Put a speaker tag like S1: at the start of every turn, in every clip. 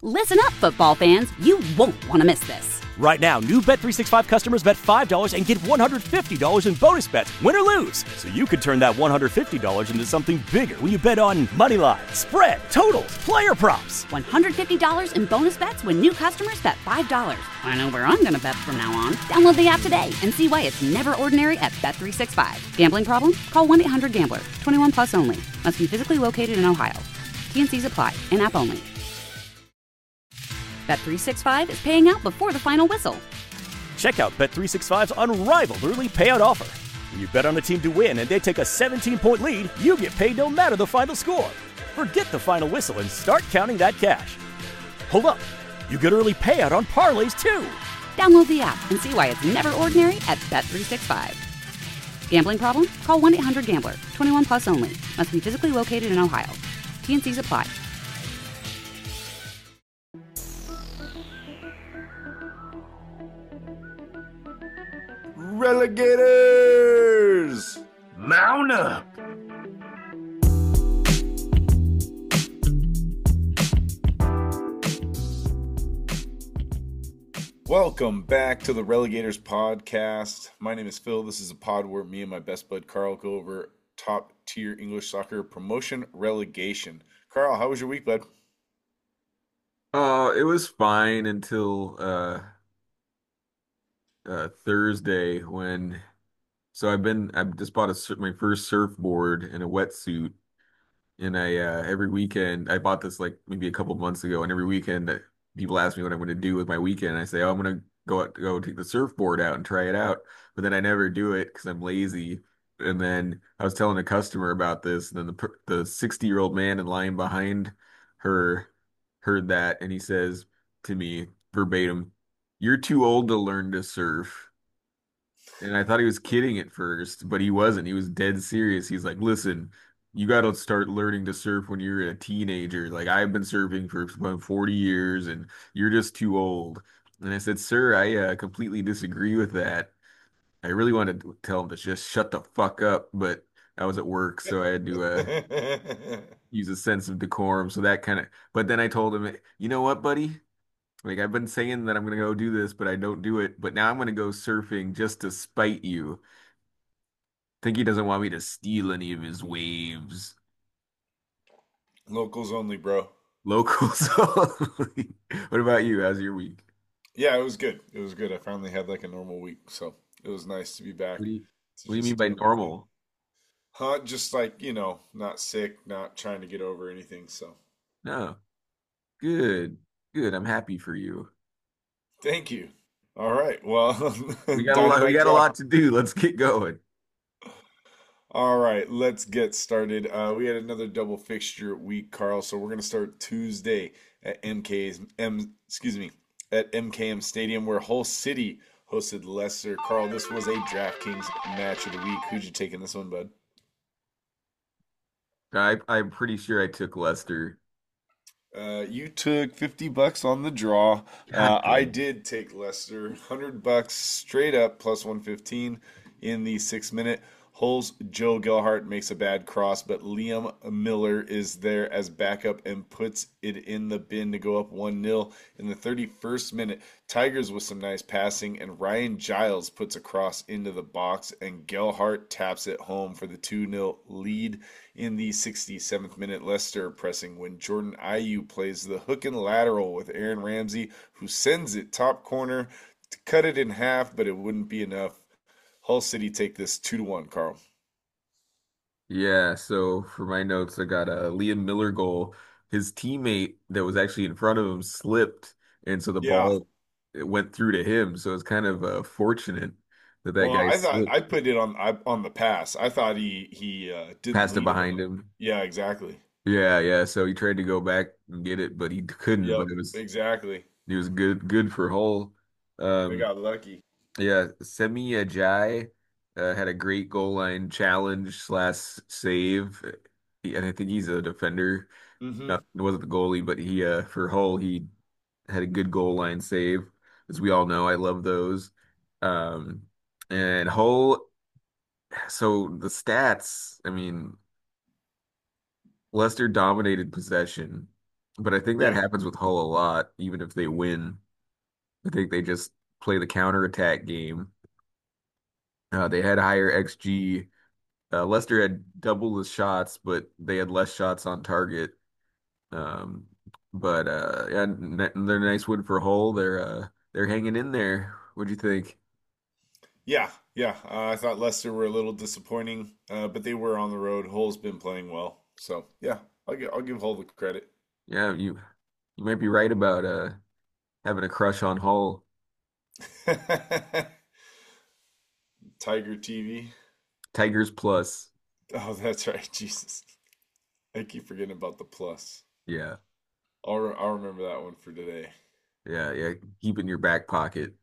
S1: Listen up, football fans. You won't want to miss this.
S2: Right now, new Bet365 customers bet $5 and get $150 in bonus bets, win or lose. So you could turn that $150 into something bigger when you bet on money line, spread, totals, player props.
S1: $150 in bonus bets when new customers bet $5. I know where I'm going to bet from now on. Download the app today and see why it's never ordinary at Bet365. Gambling problem? Call 1-800-GAMBLER. 21 plus only. Must be physically located in Ohio. T&Cs apply. In-app only. Bet365 is paying out before the final whistle.
S2: Check out Bet365's unrivaled early payout offer. When you bet on a team to win and they take a 17-point lead, you get paid no matter the final score. Forget the final whistle and start counting that cash. Hold up. You get early payout on parlays too.
S1: Download the app and see why it's never ordinary at Bet365. Gambling problem? Call 1-800-GAMBLER. 21 plus only. Must be physically located in Ohio. T&Cs apply.
S3: Relegators! Mount up! Welcome back to the Relegators podcast. My name is Phil. This is a pod where me and my best bud Carl go over top tier English soccer promotion relegation. Carl, how was your week, bud?
S4: It was fine until Thursday when I just bought my first surfboard and a wetsuit, and I every weekend I bought this like maybe a couple months ago, and every weekend people ask me what I'm going to do with my weekend, and I say, oh, I'm going to go take the surfboard out and try it out, but then I never do it because I'm lazy. And then I was telling a customer about this, and then the 60-year-old man in line behind her heard that, and he says to me verbatim, "You're too old to learn to surf." And I thought he was kidding at first, but he wasn't. He was dead serious. He's like, "Listen, you got to start learning to surf when you're a teenager. Like I've been surfing for about 40 years and you're just too old." And I said, "Sir, I completely disagree with that." I really wanted to tell him to just shut the fuck up, but I was at work, so I had to use a sense of decorum. So that kind of, but then I told him, "You know what, buddy? Like I've been saying that I'm gonna go do this, but I don't do it. But now I'm gonna go surfing just to spite you." Think he doesn't want me to steal any of his waves.
S3: Locals only, bro.
S4: Locals only. What about you? How's your week?
S3: Yeah, it was good. It was good. I finally had like a normal week, so it was nice to be back
S4: What do you
S3: to
S4: what do you mean
S3: just
S4: by
S3: doing my thing.
S4: normal?
S3: Huh? Just like, not sick, not trying to get over anything. So
S4: No. Good. Good. I'm happy for you.
S3: thank you. All right. Well,
S4: We got a lot, we
S3: Dynamite
S4: got a
S3: drop.
S4: lot to do. Let's get going.
S3: All right, let's get started. We had another double fixture week, Carl. So we're gonna start Tuesday at at MKM Stadium, where Hull City hosted Leicester. Carl, this was a DraftKings match of the week. Who'd you take in this one, bud?
S4: I'm pretty sure I took Leicester.
S3: You took $50 on the draw.
S4: God
S3: I
S4: damn.
S3: did take Leicester, $100 straight up plus 115 in the 6 minute. Hull's Joe Gelhart makes a bad cross, but Liam Miller is there as backup and puts it in the bin to go up 1-0 in the 31st minute. Tigers with some nice passing, and Ryan Giles puts a cross into the box, and Gelhart taps it home for the 2-0 lead in the 67th minute. Leicester pressing when Jordan Ayew plays the hook and lateral with Aaron Ramsey, who sends it top corner to cut it in half, but it wouldn't be enough. Hull City take this 2-1, Carl.
S4: Yeah, so for my notes, I got a Liam Miller goal. His teammate that was actually in front of him slipped, and so the
S3: Yeah.
S4: ball it went through to him. So it's kind of fortunate that that
S3: Well,
S4: guy
S3: I thought
S4: slipped,
S3: I put it on the pass. I thought he didn't
S4: passed it
S3: lead him.
S4: behind him.
S3: Yeah, exactly.
S4: Yeah, yeah. So he tried to go back and get it, but he couldn't.
S3: Yep,
S4: But
S3: exactly.
S4: it was good for Hull.
S3: They
S4: Um,
S3: got lucky.
S4: yeah, Semi Ajayi had a great goal line challenge slash save. And I think he's a defender.
S3: Hmm.
S4: Not, wasn't the goalie, but he for Hull he had a good goal line save. As we all know, I love those. Um, and Hull. So the stats, I mean, Leicester dominated possession. But I think that
S3: Yeah.
S4: happens with Hull a lot, even if they win. I think they just play the counterattack game. They had higher XG. Leicester had double the shots, but they had less shots on target. Um, but yeah, they're a nice win for Hull. They're hanging in there. What'd you think?
S3: Yeah, yeah. I thought Leicester were a little disappointing, but they were on the road. Hull's been playing well, so yeah, I'll give Hull the credit.
S4: Yeah, you might be right about having a crush on Hull.
S3: Tiger TV.
S4: Tigers plus.
S3: Oh, that's right. Jesus, I keep forgetting about the plus.
S4: Yeah,
S3: I'll remember that one for today.
S4: yeah. Keep it in your back pocket.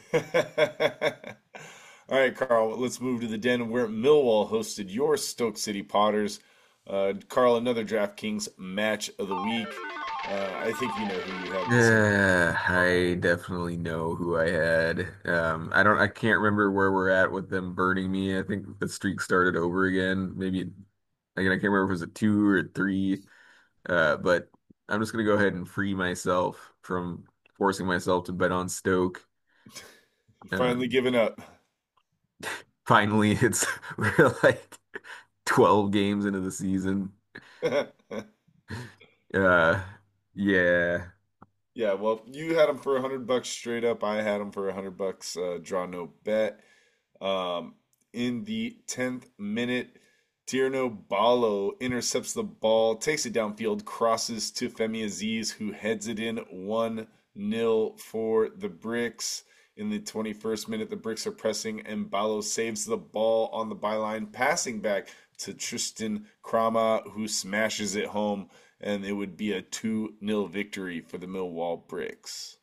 S3: All right, Carl, let's move to the den where Millwall hosted your Stoke City Potters. Carl, another DraftKings match of the week. I think you know who you have this one.
S4: Yeah, I definitely know who I had. I can't remember where we're at with them burning me. I think the streak started over again. Maybe, again, I can't remember if it was a two or three. But I'm just gonna go ahead and free myself from forcing myself to bet on Stoke.
S3: Finally
S4: Um,
S3: giving up.
S4: Finally, it's we're like 12 games into the season. Uh, yeah,
S3: Yeah, well, you had him for $100 straight up. I had him for $100, draw no bet. Um, in the 10th minute, Tierno Balo intercepts the ball, takes it downfield, crosses to Femi Aziz, who heads it in 1-0 for the Bricks. In the 21st minute, the Bricks are pressing, and Balo saves the ball on the byline, passing back to Tristan Krama, who smashes it home, and it would be a 2-0 victory for the Millwall Bricks.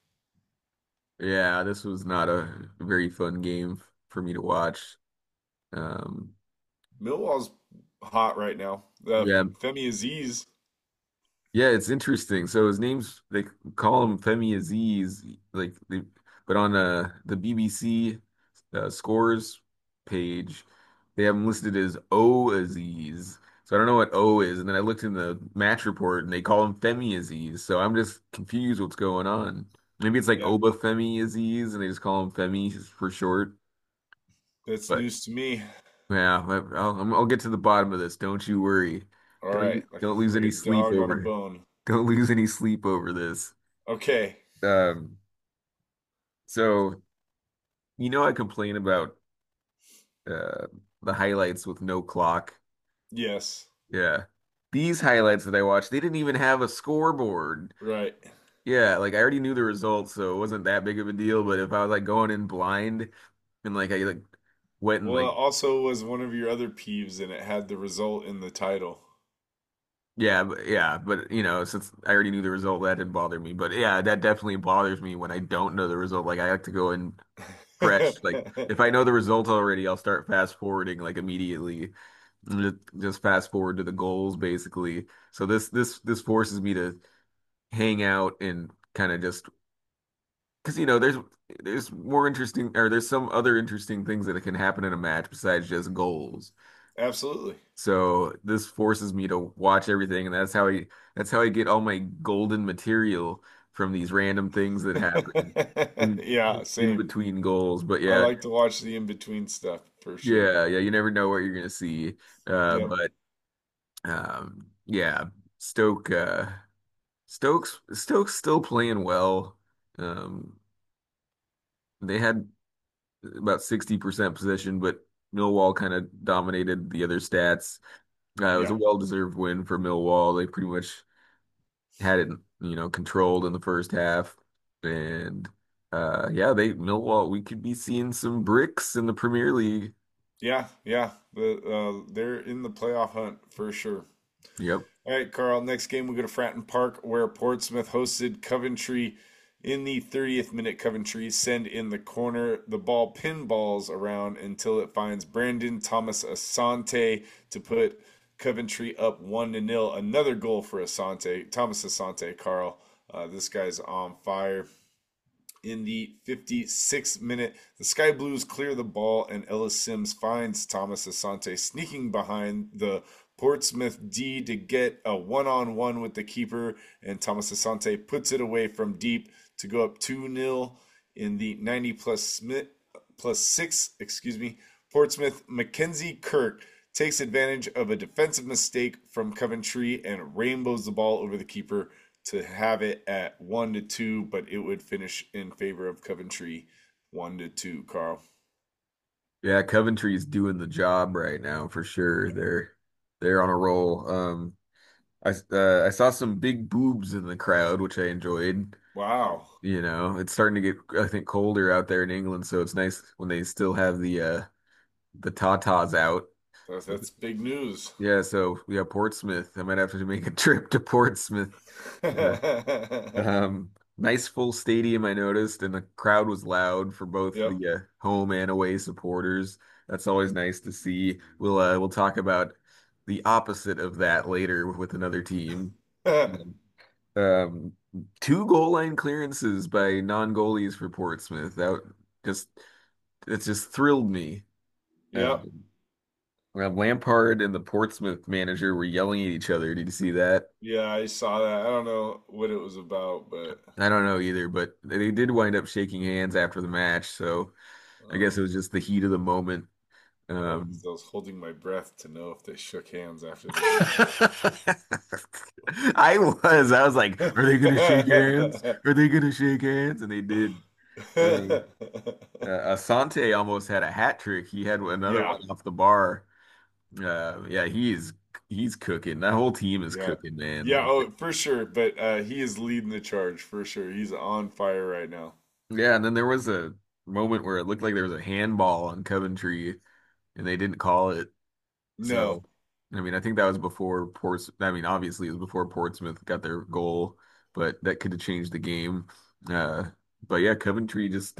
S4: yeah. This was not a very fun game for me to watch. Um,
S3: Millwall's hot right now.
S4: yeah,
S3: Femi Aziz.
S4: yeah. It's interesting. So his name's they call him Femi Aziz, but on the BBC scores page, they have him listed as O Aziz. So I don't know what O is. And then I looked in the match report and they call him Femi Aziz. So I'm just confused what's going on. Maybe it's like
S3: Yeah,
S4: Oba Femi Aziz and they just call him Femi for short.
S3: that's
S4: But
S3: news to me.
S4: yeah, I'll get to the bottom of this. Don't you worry.
S3: All right,
S4: Don't lose
S3: like a
S4: any sleep
S3: dog on a
S4: over
S3: bone.
S4: don't lose any sleep over this.
S3: Okay.
S4: Um, so I complain about uh the highlights with no clock.
S3: Yes.
S4: Yeah. These highlights that I watched, they didn't even have a scoreboard.
S3: Right.
S4: Yeah, like I already knew the results, so it wasn't that big of a deal. But if I was like going in blind and like I like went and
S3: Well, it
S4: like
S3: also was one of your other peeves, and it had the result in the title.
S4: yeah, but since I already knew the result, that didn't bother me. But yeah, that definitely bothers me when I don't know the result. Like I like to go in fresh. Like if I know the result already, I'll start fast forwarding like immediately. Just fast forward to the goals basically. So this forces me to hang out and kind of just because there's more interesting or there's some other interesting things that can happen in a match besides just goals.
S3: Absolutely.
S4: So this forces me to watch everything, and that's how I get all my golden material from these random things that happen in
S3: Yeah,
S4: in
S3: same.
S4: between goals. But
S3: I
S4: yeah,
S3: like to watch the in-between stuff for sure.
S4: yeah, you never know what you're gonna see.
S3: Yep.
S4: But yeah, Stoke, Stokes still playing well. Um, they had about 60% possession, but Millwall kind of dominated the other stats. It was
S3: Yeah.
S4: a well-deserved win for Millwall. They pretty much had it, controlled in the first half. And yeah, Millwall, we could be seeing some bricks in the Premier League.
S3: Yeah, yeah. They're in the playoff hunt for sure.
S4: Yep.
S3: All right, Carl. Next game we go to Fratton Park, where Portsmouth hosted Coventry. In the 30th minute, Coventry send in the corner. The ball pinballs around until it finds Brandon Thomas Asante to put Coventry up 1-0. Another goal for Asante, Thomas Asante. Carl, this guy's on fire. In the 56th minute, the Sky Blues clear the ball, and Ellis Sims finds Thomas Asante sneaking behind the Portsmouth D to get a one-on-one with the keeper, and Thomas Asante puts it away from deep to go up 2-0 in the 90 plus 6, excuse me. Portsmouth Mackenzie Kirk takes advantage of a defensive mistake from Coventry and rainbows the ball over the keeper to have it at 1-2, but it would finish in favor of Coventry 1-2, Carl.
S4: Yeah, Coventry's doing the job right now for sure. They're on a roll. I saw some big boobs in the crowd, which I enjoyed.
S3: Wow.
S4: It's starting to get, I think, colder out there in England, so it's nice when they still have the tatas out.
S3: That's big news.
S4: Yeah, so yeah, Portsmouth. I might have to make a trip to Portsmouth. Uh, nice full stadium, I noticed, and the crowd was loud for both
S3: Yep.
S4: the home and away supporters. That's always nice to see. We'll talk about the opposite of that later with another team. Um, two goal line clearances by non-goalies for Portsmouth. Just it just thrilled me.
S3: Yep.
S4: Lampard and the Portsmouth manager were yelling at each other. Did you see that?
S3: Yeah, I saw that. I don't know what it was about, but
S4: I don't know either, but they did wind up shaking hands after the match, so I guess it
S3: um,
S4: was just the heat of the moment. Um,
S3: I was holding my breath to know if they shook hands after the game.
S4: I was like, are they gonna shake hands? Are they gonna shake hands? And they did. They, Asante almost had a hat trick. He had another
S3: Yeah,
S4: one off the bar. Yeah, he's cooking. That whole team is
S3: yeah,
S4: cooking, man.
S3: yeah. Oh, for sure. But he is leading the charge for sure. He's on fire right now.
S4: Yeah, and then there was a moment where it looked like there was a handball on Coventry, and they didn't call it. So,
S3: No,
S4: I mean, I think that was before I mean, obviously it was before Portsmouth got their goal, but that could have changed the game. Uh, but yeah, Coventry just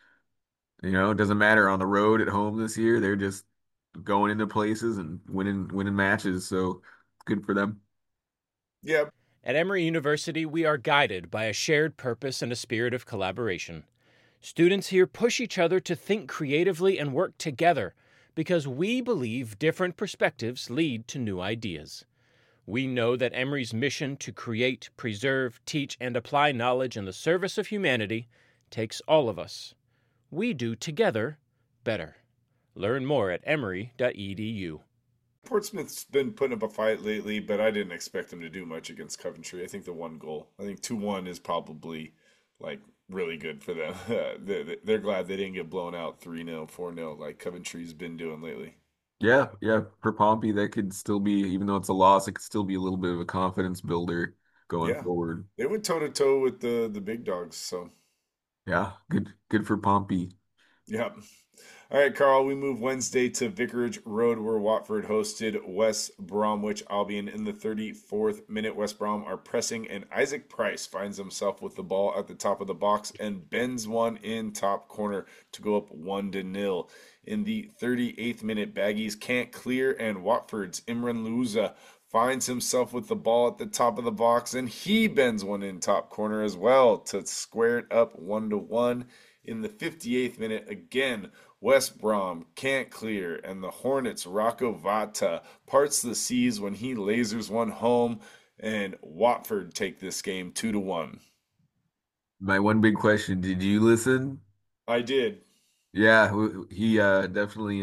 S4: it doesn't matter on the road at home this year. They're just going into places and winning matches. So good for them.
S3: yeah,
S5: At Emory University, we are guided by a shared purpose and a spirit of collaboration. Students here push each other to think creatively and work together because we believe different perspectives lead to new ideas. We know that Emory's mission to create, preserve, teach, and apply knowledge in the service of humanity takes all of us. We do together better. Learn more at emory.edu.
S3: Portsmouth's been putting up a fight lately, but I didn't expect them to do much against Coventry. I think the one goal, I think 2-1 is probably like really good for them. They're glad they didn't get blown out 3-0, 4-0 like Coventry's been doing lately.
S4: Yeah, yeah. For Pompey, that could still be, even though it's a loss, it could still be a little bit of a confidence builder going
S3: Yeah,
S4: forward.
S3: they went toe to toe with the big dogs. So
S4: Yeah, good for Pompey.
S3: yeah. All right, Carl, we move Wednesday to Vicarage Road where Watford hosted West Bromwich Albion in the 34th minute. West Brom are pressing, and Isaac Price finds himself with the ball at the top of the box and bends one in top corner to go up 1-0. In the 38th minute, Baggies can't clear, and Watford's Imran Louza finds himself with the ball at the top of the box, and he bends one in top corner as well to square it up 1-1. In the 58th minute, again, West Brom can't clear, and the Hornets' Rocco Vata parts the seas when he lasers one home, and Watford take this game 2-1.
S4: My one big question, did you listen?
S3: I did.
S4: Yeah, he definitely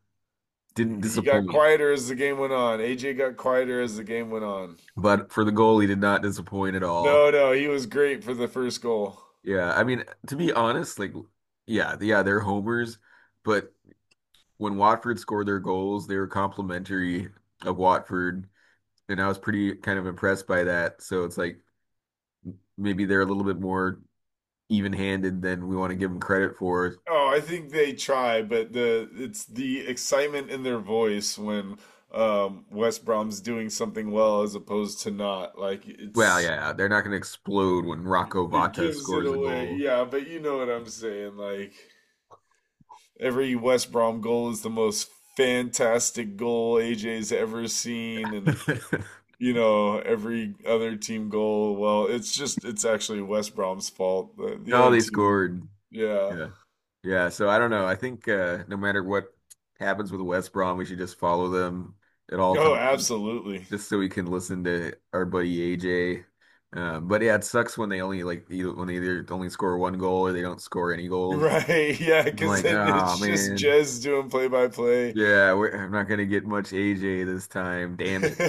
S4: didn't
S3: He got
S4: disappoint.
S3: quieter as the game went on. AJ got quieter as the game went on.
S4: But for the goal, he did not disappoint at all.
S3: No, no, he was great for the first goal.
S4: Yeah, I mean, to be honest, like, yeah, they're homers, but when Watford scored their goals, they were complimentary of Watford, and I was pretty kind of impressed by that. So it's like maybe they're a little bit more even-handed than we want to give them credit for.
S3: Oh, I think they try, but it's the excitement in their voice when West Brom's doing something well as opposed to not. Like
S4: Well,
S3: it's
S4: yeah, they're not going to explode when Rocco
S3: it
S4: Vata
S3: gives it
S4: scores a
S3: away.
S4: goal.
S3: Yeah, but you know what I'm saying. Like every West Brom goal is the most fantastic goal AJ's ever seen, and every other team goal. Well, it's actually West Brom's fault. The
S4: No,
S3: other
S4: they
S3: team,
S4: scored.
S3: yeah.
S4: Yeah. Yeah, so I don't know. I think no matter what happens with West Brom, we should just follow them at all
S3: Oh,
S4: times,
S3: absolutely.
S4: just so we can listen to our buddy AJ. But yeah, it sucks when they only when they either only score one goal or they don't score any goals.
S3: Right, yeah,
S4: I'm
S3: because
S4: like,
S3: then
S4: oh
S3: it's just
S4: man,
S3: Jez doing play by play.
S4: yeah, I'm not gonna get much AJ this time. Damn it.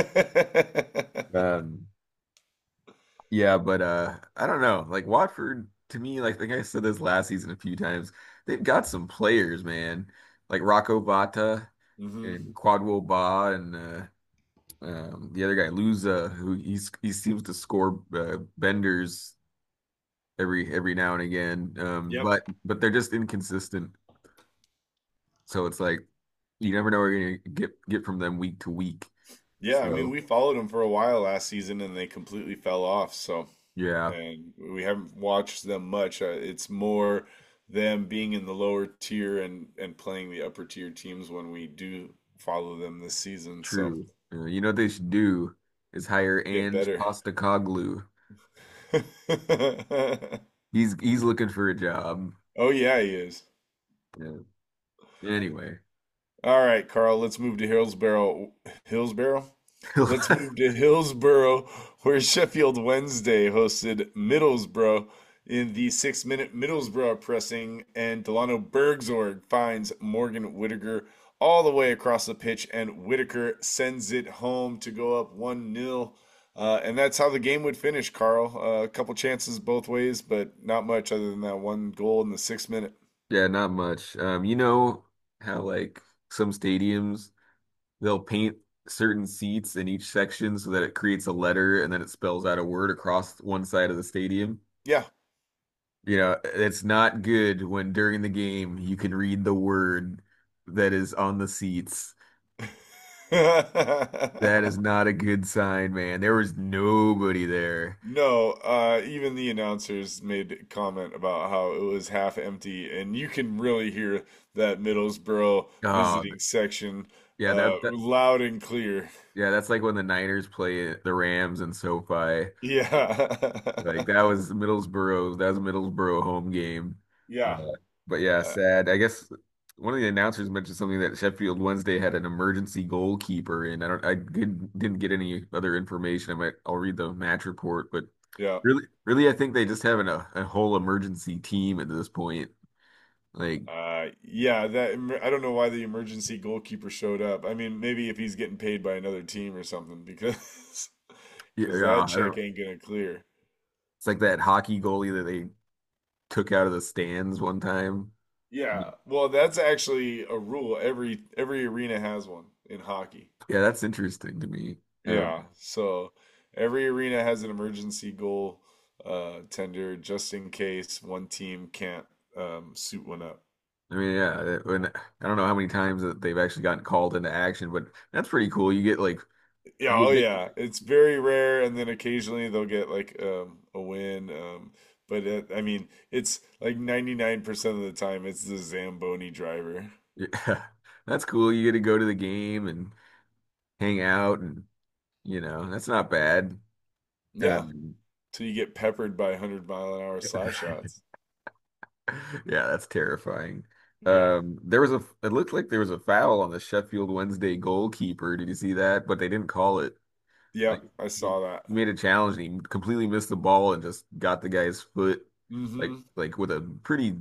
S4: Um, yeah, but I don't know. Like Watford, to me, like I said this last season a few times, they've got some players, man. Like Rocco Bata
S3: Hmm.
S4: and Quadwo Ba and the other guy Luza, who he seems to score benders every now and again.
S3: Yep.
S4: But they're just inconsistent. So it's like you never know what you're gonna get from them week to week.
S3: Yeah, I mean,
S4: So
S3: we followed them for a while last season and they completely fell off. So,
S4: yeah,
S3: and we haven't watched them much. It's more them being in the lower tier and playing the upper tier teams when we do follow them this season. So,
S4: true. You know what they should do is hire
S3: get
S4: Ange
S3: better.
S4: Postecoglou. He's looking for a job.
S3: Oh yeah, he is.
S4: Yeah. Anyway.
S3: All right, Carl, let's move to Hillsborough. Hillsborough? Let's move to Hillsborough, where Sheffield Wednesday hosted Middlesbrough in the 6 minute Middlesbrough pressing, and Delano Bergzorg finds Morgan Whitaker all the way across the pitch, and Whitaker sends it home to go up 1-0. And that's how the game would finish, Carl. A couple chances both ways, but not much other than that one goal in the 6 minute.
S4: Yeah, not much. You know how like some stadiums they'll paint certain seats in each section so that it creates a letter and then it spells out a word across one side of the stadium.
S3: Yeah.
S4: You know, it's not good when during the game you can read the word that is on the seats. That is not a good sign, man. There was nobody there.
S3: No, even the announcers made comment about how it was half empty, and you can really hear that Middlesbrough
S4: Oh,
S3: visiting section
S4: yeah,
S3: loud and clear.
S4: yeah, that's like when the Niners play the Rams in SoFi. Like
S3: Yeah.
S4: that was Middlesbrough home game.
S3: Yeah.
S4: Uh, but yeah,
S3: Uh,
S4: sad. I guess one of the announcers mentioned something that Sheffield Wednesday had an emergency goalkeeper, and didn't get any other information. I'll read the match report, but
S3: yeah.
S4: really, I think they just have a whole emergency team at this point. Like,
S3: Yeah, I don't know why the emergency goalkeeper showed up. I mean, maybe if he's getting paid by another team or something, because
S4: yeah,
S3: because
S4: yeah,
S3: that
S4: I
S3: check
S4: don't.
S3: ain't gonna clear.
S4: It's like that hockey goalie that they took out of the stands one time.
S3: Yeah, well, that's actually a rule. Every arena has one in hockey.
S4: Yeah, that's interesting to me.
S3: Yeah, so every arena has an emergency goal tender just in case one team can't suit one up.
S4: I mean, yeah, when I don't know how many times that they've actually gotten called into action, but that's pretty cool. You get like
S3: Yeah,
S4: you
S3: oh
S4: get
S3: yeah, it's very rare, and then occasionally they'll get like a win. But I mean, it's like 99% of the time it's the Zamboni driver.
S4: yeah, that's cool. You get to go to the game and hang out, and that's not bad.
S3: Yeah,
S4: Um,
S3: till you get peppered by 100-mile-an-hour slap shots.
S4: yeah, that's terrifying.
S3: Yeah.
S4: It looked like there was a foul on the Sheffield Wednesday goalkeeper. Did you see that? But they didn't call it. Like
S3: Yep, I
S4: he
S3: saw that.
S4: he made a challenge and he completely missed the ball and just got the guy's foot
S3: Mm-hmm.
S4: like with a pretty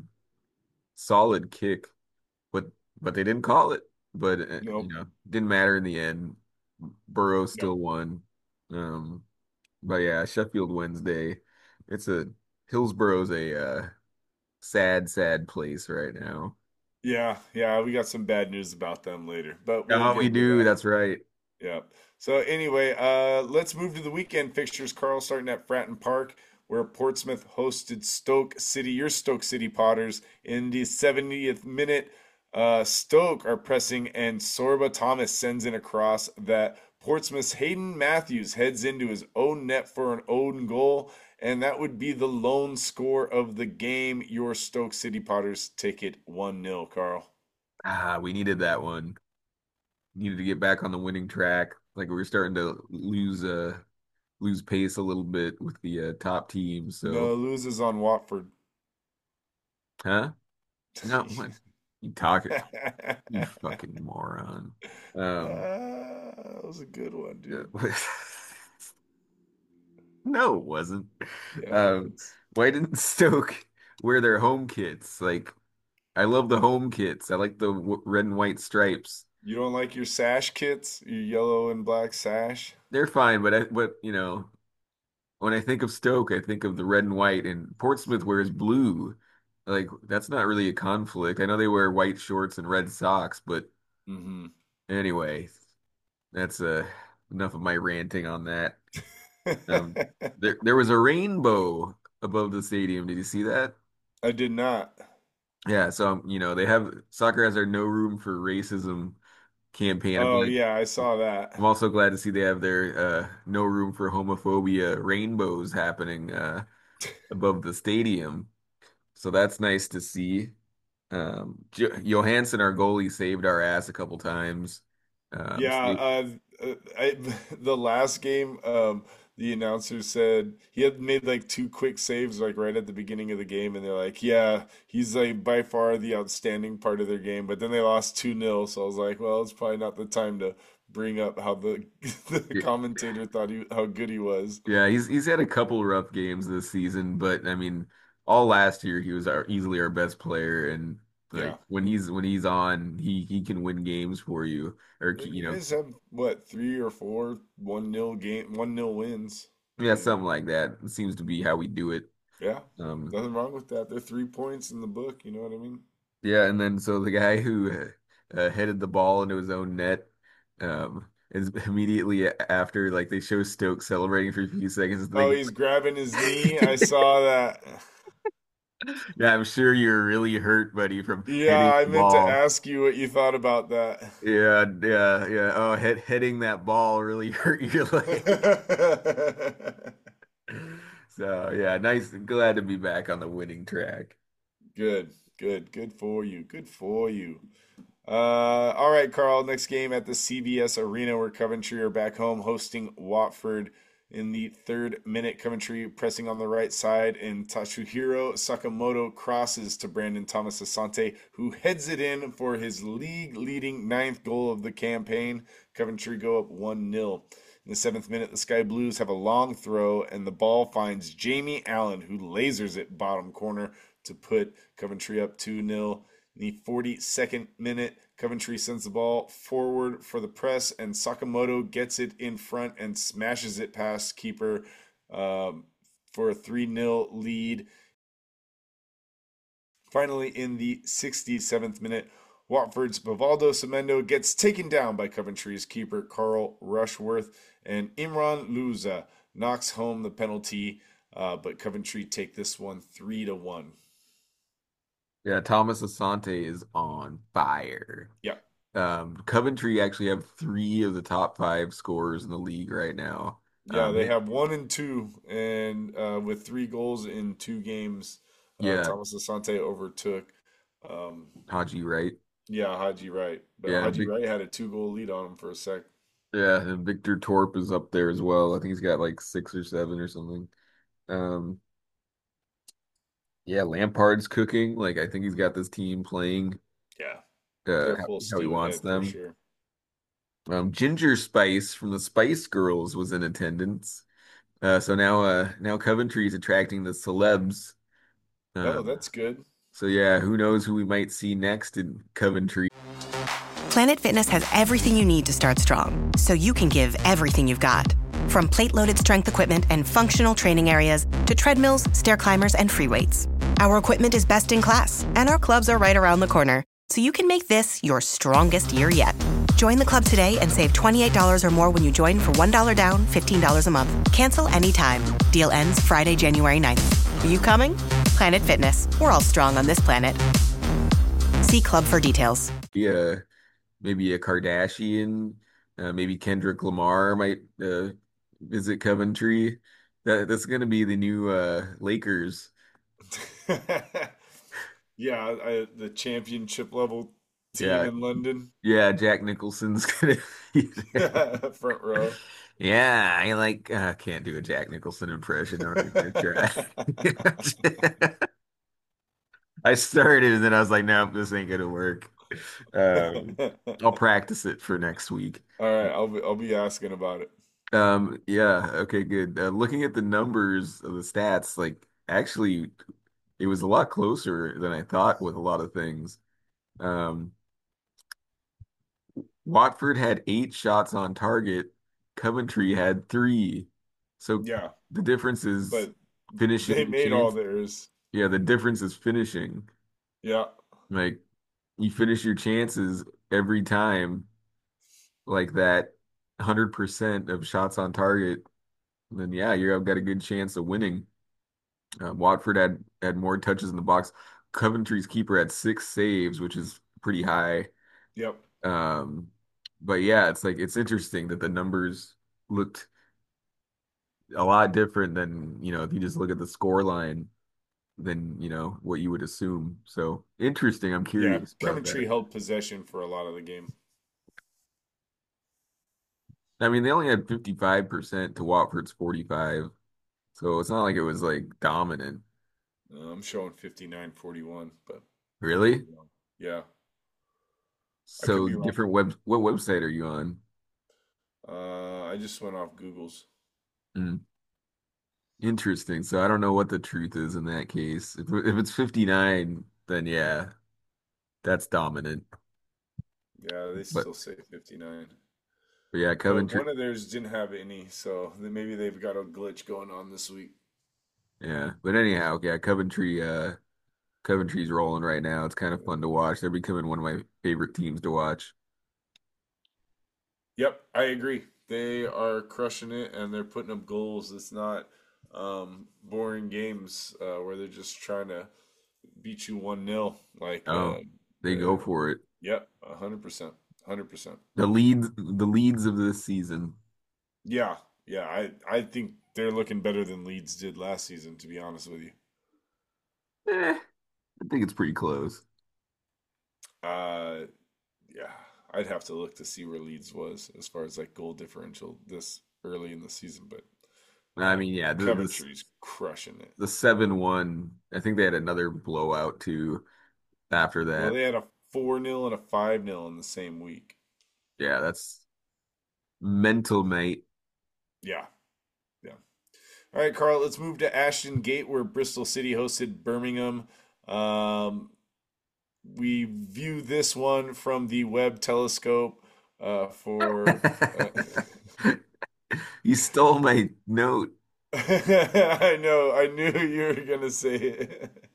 S4: solid kick. But they didn't call it. But
S3: Nope.
S4: didn't matter in the end. Burrow
S3: Nope.
S4: still won. Um, but yeah, Sheffield Wednesday. It's a Hillsborough's a sad, sad place right now.
S3: Yeah, yeah, we got some bad news about them later, but we'll
S4: Oh,
S3: get
S4: we
S3: into
S4: do.
S3: that.
S4: That's right.
S3: Yeah. So anyway, let's move to the weekend fixtures, Carl, starting at Fratton Park, where Portsmouth hosted Stoke City, your Stoke City Potters, in the 70th minute. Stoke are pressing, and Sorba Thomas sends in a cross that Portsmouth's Hayden Matthews heads into his own net for an own goal, and that would be the lone score of the game. Your Stoke City Potters take it 1-0, Carl.
S4: Ah, we needed that one. Needed to get back on the winning track. Like we were starting to lose pace a little bit with the top teams. So,
S3: No, loses on Watford.
S4: huh? No, what? You talk it, you fucking moron. Um,
S3: That was a good one, dude.
S4: no, it wasn't.
S3: Yeah, it
S4: Um,
S3: was.
S4: why didn't Stoke wear their home kits? Like, I love the home kits. I like the red and white stripes.
S3: You don't like your sash kits? Your yellow and black sash?
S4: They're fine, but when I think of Stoke, I think of the red and white, and Portsmouth wears blue. Like, that's not really a conflict. I know they wear white shorts and red socks, but
S3: Mm-hmm.
S4: anyway, that's enough of my ranting on that. Um, there was a rainbow above the stadium. Did you see that?
S3: I did not.
S4: Yeah, so they have soccer has their no room for racism campaign.
S3: Oh yeah, I saw
S4: I'm
S3: that.
S4: also glad to see they have their no room for homophobia rainbows happening above the stadium. So that's nice to see. Johansson, our goalie, saved our ass a couple times.
S3: Yeah, the last game, the announcer said he had made like two quick saves like right at the beginning of the game, and they're like, "Yeah, he's like by far the outstanding part of their game." But then they lost 2-0, so I was like, "Well, it's probably not the time to bring up how the the commentator thought how good he was."
S4: Yeah, he's had a couple rough games this season, but I mean, all last year he was easily our best player, and like
S3: Yeah.
S4: when he's on, he can win games for you, or
S3: And you guys have what, three or four 1-0 game, 1-0 wins. I
S4: yeah,
S3: mean,
S4: something like that. It seems to be how we do it.
S3: yeah,
S4: Um,
S3: nothing wrong with that. They're 3 points in the book, you know what I mean?
S4: yeah, and then so the guy who headed the ball into his own net, is immediately after like they show Stokes celebrating for a few seconds.
S3: Oh, he's grabbing his knee. I saw that.
S4: Yeah, I'm sure you're really hurt, buddy, from
S3: Yeah,
S4: heading
S3: I
S4: the
S3: meant to
S4: ball.
S3: ask you what you thought about that.
S4: Yeah, yeah, yeah. Oh, heading that ball really hurt your leg. So yeah, nice. Glad to be back on the winning track.
S3: Good, good for you. Good for you. All right, Carl. Next game at the CVS Arena, where Coventry are back home hosting Watford. In the third minute, Coventry pressing on the right side, and Tatsuhiro Sakamoto crosses to Brandon Thomas Asante, who heads it in for his league-leading ninth goal of the campaign. Coventry go up 1-0. In the seventh minute, the Sky Blues have a long throw, and the ball finds Jamie Allen, who lasers it bottom corner to put Coventry up 2-0. In the 42nd minute, Coventry sends the ball forward for the press, and Sakamoto gets it in front and smashes it past keeper for a 3-0 lead. Finally, in the 67th minute, Watford's Bavaldo Semendo gets taken down by Coventry's keeper Carl Rushworth, and Imran Louza knocks home the penalty, but Coventry take this one 3-1.
S4: Yeah, Thomas Asante is on fire.
S3: Yeah.
S4: Coventry actually have three of the top five scorers in the league right now.
S3: Yeah, they
S4: They-
S3: have 1 and 2, and with 3 goals in 2 games,
S4: yeah,
S3: Thomas Asante overtook,
S4: Haji Wright.
S3: yeah, Haji Wright. But
S4: Yeah,
S3: Haji Wright had a 2-goal lead on him for a sec.
S4: yeah, and Victor Torp is up there as well. I think he's got like six or seven or something. Um, yeah, Lampard's cooking. Like I think he's got this team playing
S3: Yeah,
S4: uh
S3: they're
S4: how,
S3: full
S4: how he
S3: steam
S4: wants
S3: ahead for
S4: them.
S3: sure.
S4: Ginger Spice from the Spice Girls was in attendance. So now Coventry's attracting the celebs.
S3: Oh,
S4: Um,
S3: that's good.
S4: so yeah, who knows who we might see next in Coventry.
S6: Planet Fitness has everything you need to start strong, so you can give everything you've got. From plate-loaded strength equipment and functional training areas to treadmills, stair climbers, and free weights. Our equipment is best in class, and our clubs are right around the corner, so you can make this your strongest year yet. Join the club today and save $28 or more when you join for $1 down, $15 a month. Cancel anytime. Deal ends Friday, January 9th. Are you coming? Planet Fitness. We're all strong on this planet. See club for details.
S4: Yeah, maybe a Kardashian, maybe Kendrick Lamar might visit Coventry. That's going to be the new Lakers.
S3: Yeah, the championship level team
S4: Yeah,
S3: in London,
S4: yeah. Jack Nicholson's going to be there.
S3: front row.
S4: Yeah, I like. Can't do a Jack Nicholson impression. I'm not even gonna try. I started and then I was like, nope, this ain't gonna work. Um, I'll practice it for next week.
S3: All right, I'll be asking about it.
S4: Yeah, okay, good. Looking at the numbers of the stats, like actually, it was a lot closer than I thought with a lot of things. Um, Watford had 8 shots on target. Coventry had 3. So
S3: Yeah,
S4: the difference is
S3: but they
S4: finishing
S3: made all
S4: chance.
S3: theirs.
S4: Yeah, the difference is finishing.
S3: Yeah,
S4: Like you finish your chances every time like that 100% of shots on target, then yeah, you've got a good chance of winning. Watford had more touches in the box. Coventry's keeper had 6 saves, which is pretty high.
S3: yep,
S4: Um, but yeah, it's like it's interesting that the numbers looked a lot different than, if you just look at the score line than, what you would assume. So interesting. I'm
S3: yeah.
S4: curious about
S3: Coventry
S4: that.
S3: held possession for a lot of the game.
S4: I mean, they only had 55% to Watford's 45. So it's not like it was like dominant.
S3: I'm showing 59-41, but I could
S4: Really?
S3: be wrong. Yeah, I could
S4: So
S3: be wrong.
S4: different what website are you on?
S3: I just went off Google's.
S4: Hmm. Interesting. So I don't know what the truth is in that case. If it's 59, then yeah, that's dominant.
S3: Yeah, they
S4: But,
S3: still say 59.
S4: but yeah,
S3: But
S4: Coventry.
S3: one of theirs didn't have any, so then maybe they've got a glitch going on this week.
S4: Yeah. But anyhow, yeah, Coventry's rolling right now. It's kind of fun to watch. They're becoming one of my favorite teams to watch.
S3: Yep, I agree. They are crushing it and they're putting up goals. It's not boring games where they're just trying to beat you 1-0. Like,
S4: Oh, they go for it.
S3: yep, 100%. 100%.
S4: The leads of this season.
S3: Yeah, yeah. I think they're looking better than Leeds did last season, to be honest with you.
S4: I think it's pretty close.
S3: Uh, yeah, I'd have to look to see where Leeds was as far as like goal differential this early in the season, but
S4: I mean, yeah,
S3: Coventry's crushing it.
S4: the 7-1. I think they had another blowout too after
S3: Well,
S4: that.
S3: they had a 4-0 and a 5-0 in the same week.
S4: Yeah, that's mental, mate.
S3: Yeah, yeah. All right, Carl, let's move to Ashton Gate where Bristol City hosted Birmingham. Um, we view this one from the Webb telescope for.
S4: You stole my note.
S3: I know, I knew you were going to say it.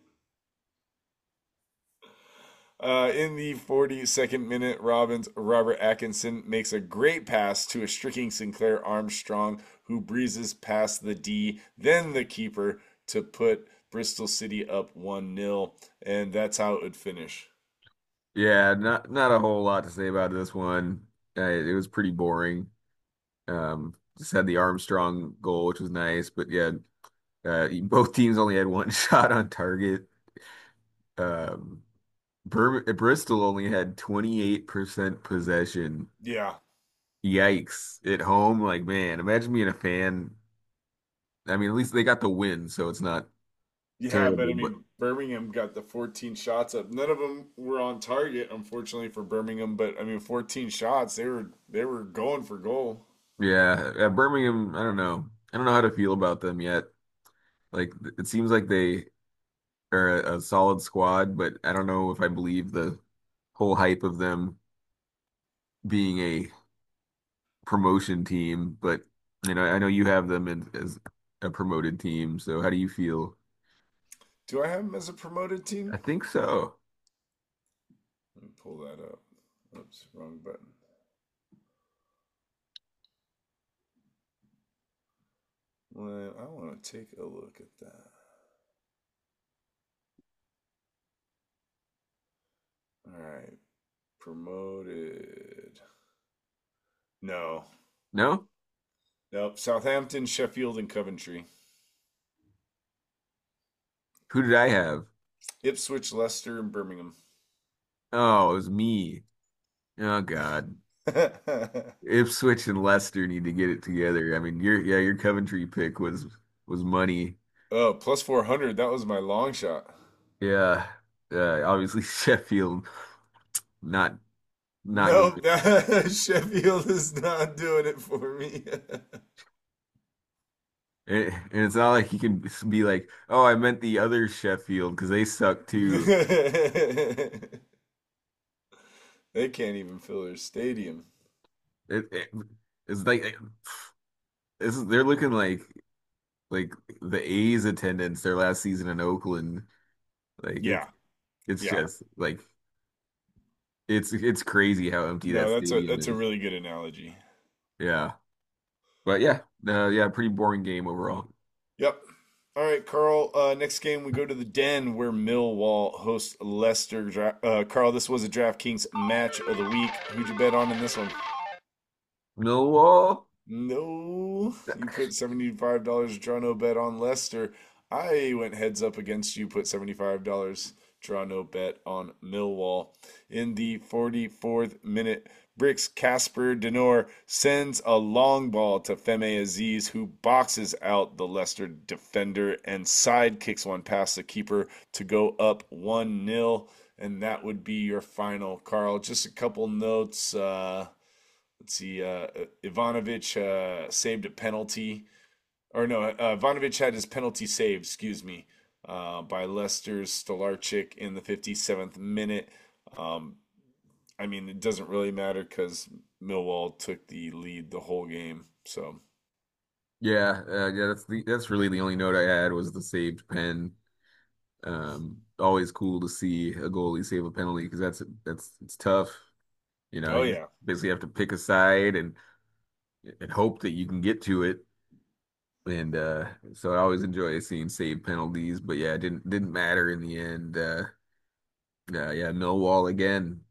S3: In the 42nd minute, Robert Atkinson makes a great pass to a striking Sinclair Armstrong, who breezes past the D, then the keeper to put Bristol City up 1-0, and that's how it would finish.
S4: Yeah, not a whole lot to say about this one. It was pretty boring. Just had the Armstrong goal, which was nice, but yeah, both teams only had one shot on target. Um, Bristol only had 28% possession.
S3: Yeah,
S4: Yikes. At home, like man, imagine being a fan. I mean, at least they got the win, so it's not
S3: yeah, but
S4: terrible.
S3: I
S4: But
S3: mean, Birmingham got the 14 shots up. None of them were on target, unfortunately for Birmingham. But I mean, 14 shots, they were going for goal.
S4: yeah, Birmingham, I don't know. I don't know how to feel about them yet. Like it seems like they are a solid squad, but I don't know if I believe the whole hype of them being a promotion team. But I know you have them as a promoted team. So how do you feel?
S3: Do I have them as a promoted
S4: I
S3: team?
S4: think so.
S3: Let me pull that up. Oops, wrong button. Well, I want to take a look at that. All right, promoted. No,
S4: No?
S3: nope. Southampton, Sheffield, and Coventry.
S4: Who did I have?
S3: Ipswich, Leicester, and Birmingham.
S4: Oh, it was me. Oh God. Ipswich and Leicester need to get it together. I mean, your Coventry pick was money.
S3: Oh, plus 400. That was my long shot.
S4: Yeah. Obviously Sheffield not not
S3: Nope,
S4: good.
S3: Sheffield is not doing it for me.
S4: And it's not like you can be like, oh, I meant the other Sheffield because they suck too.
S3: They can't even fill their stadium.
S4: It, it it's like they're looking like the A's attendance their last season in Oakland. Like
S3: Yeah,
S4: it's
S3: yeah.
S4: just like it's crazy how empty that
S3: No, that's a
S4: stadium
S3: that's a
S4: is.
S3: really good analogy.
S4: Yeah. But yeah, yeah, pretty boring game overall.
S3: Yep. All right, Carl. Next game we go to the Den where Millwall hosts Leicester. Carl, this was a DraftKings match of the week. Who'd you bet on in this one?
S4: Millwall?
S3: No, you put $75 draw no bet on Leicester. I went heads up against you, put $75 draw no bet on Millwall. In the 44th minute, Bricks Casper Denor sends a long ball to Femi Aziz, who boxes out the Leicester defender and side kicks one past the keeper to go up 1-0. And that would be your final, Carl. Just a couple notes. Let's see. Ivanovic saved a penalty, or no, Ivanovic had his penalty saved. Excuse me, by Leicester's Stolarczyk in the 57th minute. Um, I mean, it doesn't really matter because Millwall took the lead the whole game. So
S4: Yeah, yeah, that's really the only note I had was the saved pen. Always cool to see a goalie save a penalty because that's it's tough. You know,
S3: oh
S4: you
S3: yeah,
S4: basically have to pick a side and hope that you can get to it. And so I always enjoy seeing save penalties, but yeah, it didn't matter in the end. Yeah, Millwall again.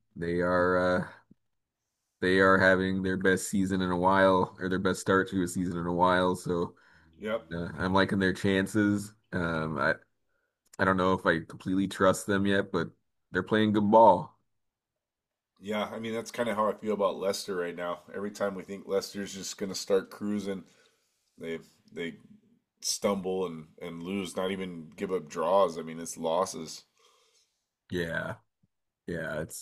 S4: They are having their best season in a while, or their best start to a season in a while. So
S3: yep,
S4: I'm liking their chances. I don't know if I completely trust them yet, but they're playing good ball.
S3: yeah. I mean, that's kind of how I feel about Leicester right now. Every time we think Leicester's just going to start cruising, they they stumble and lose. Not even give up draws. I mean, it's losses.
S4: Yeah, yeah. It's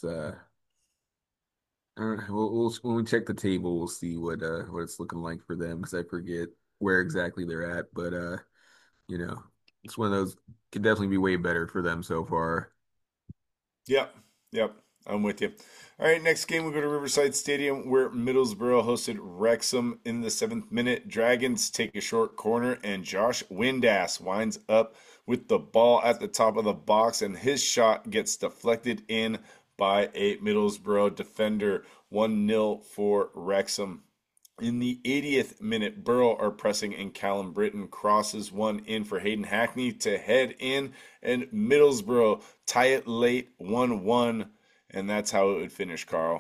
S4: when we check the table, we'll see what it's looking like for them because I forget where exactly they're at. But you know, it's one of those could definitely be way better for them so far.
S3: Yep, yep, I'm with you. All right, next game we go to Riverside Stadium where Middlesbrough hosted Wrexham in the 7th minute. Dragons take a short corner and Josh Windass winds up with the ball at the top of the box and his shot gets deflected in by a Middlesbrough defender. 1-0 for Wrexham. In the 80th minute, Borough are pressing and Callum Britton crosses one in for Hayden Hackney to head in, and Middlesbrough tie it late 1-1, and that's how it would finish, Carl.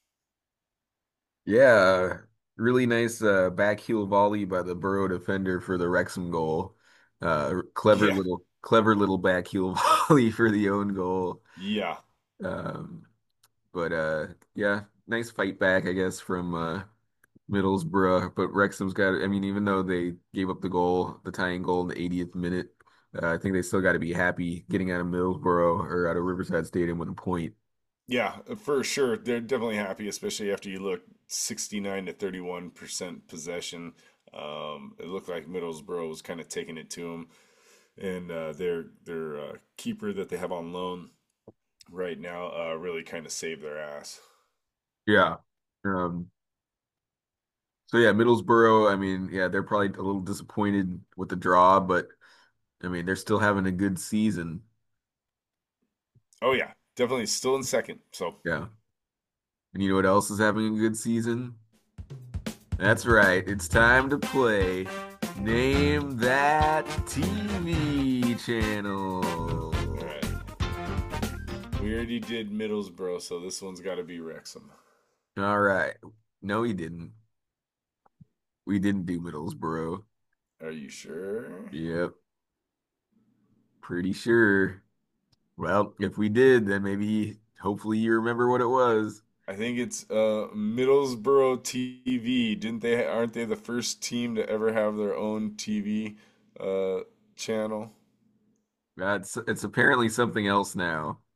S4: Yeah, really nice back heel volley by the Borough defender for the Wrexham goal.
S3: Yeah,
S4: Clever little back heel volley for the own goal.
S3: yeah,
S4: Um, but yeah, nice fight back, I guess, from Middlesbrough. But Wrexham's got, I mean, even though they gave up the goal, the tying goal in the 80th minute, I think they still got to be happy getting out of Middlesbrough or out of Riverside Stadium with a point.
S3: yeah, for sure. They're definitely happy, especially after you look 69 to 31% possession. It looked like Middlesbrough was kind of taking it to them, and their keeper that they have on loan right now really kind of saved their ass.
S4: Yeah. Um, so yeah, Middlesbrough, I mean, yeah, they're probably a little disappointed with the draw, but I mean, they're still having a good season.
S3: Oh yeah, definitely still in second. So
S4: Yeah. And you know what else is having a good season? That's right. It's time to play Name That TV channel.
S3: all right, we already did Middlesbrough, so this one's got to be Wrexham.
S4: All right. No, we didn't. We didn't do Middlesbrough.
S3: Are you sure?
S4: Yep. Pretty sure. Well, if we did, then maybe, hopefully, you remember what it was.
S3: I think it's Middlesbrough TV. Didn't they? Aren't they the first team to ever have their own TV channel?
S4: It's apparently something else now.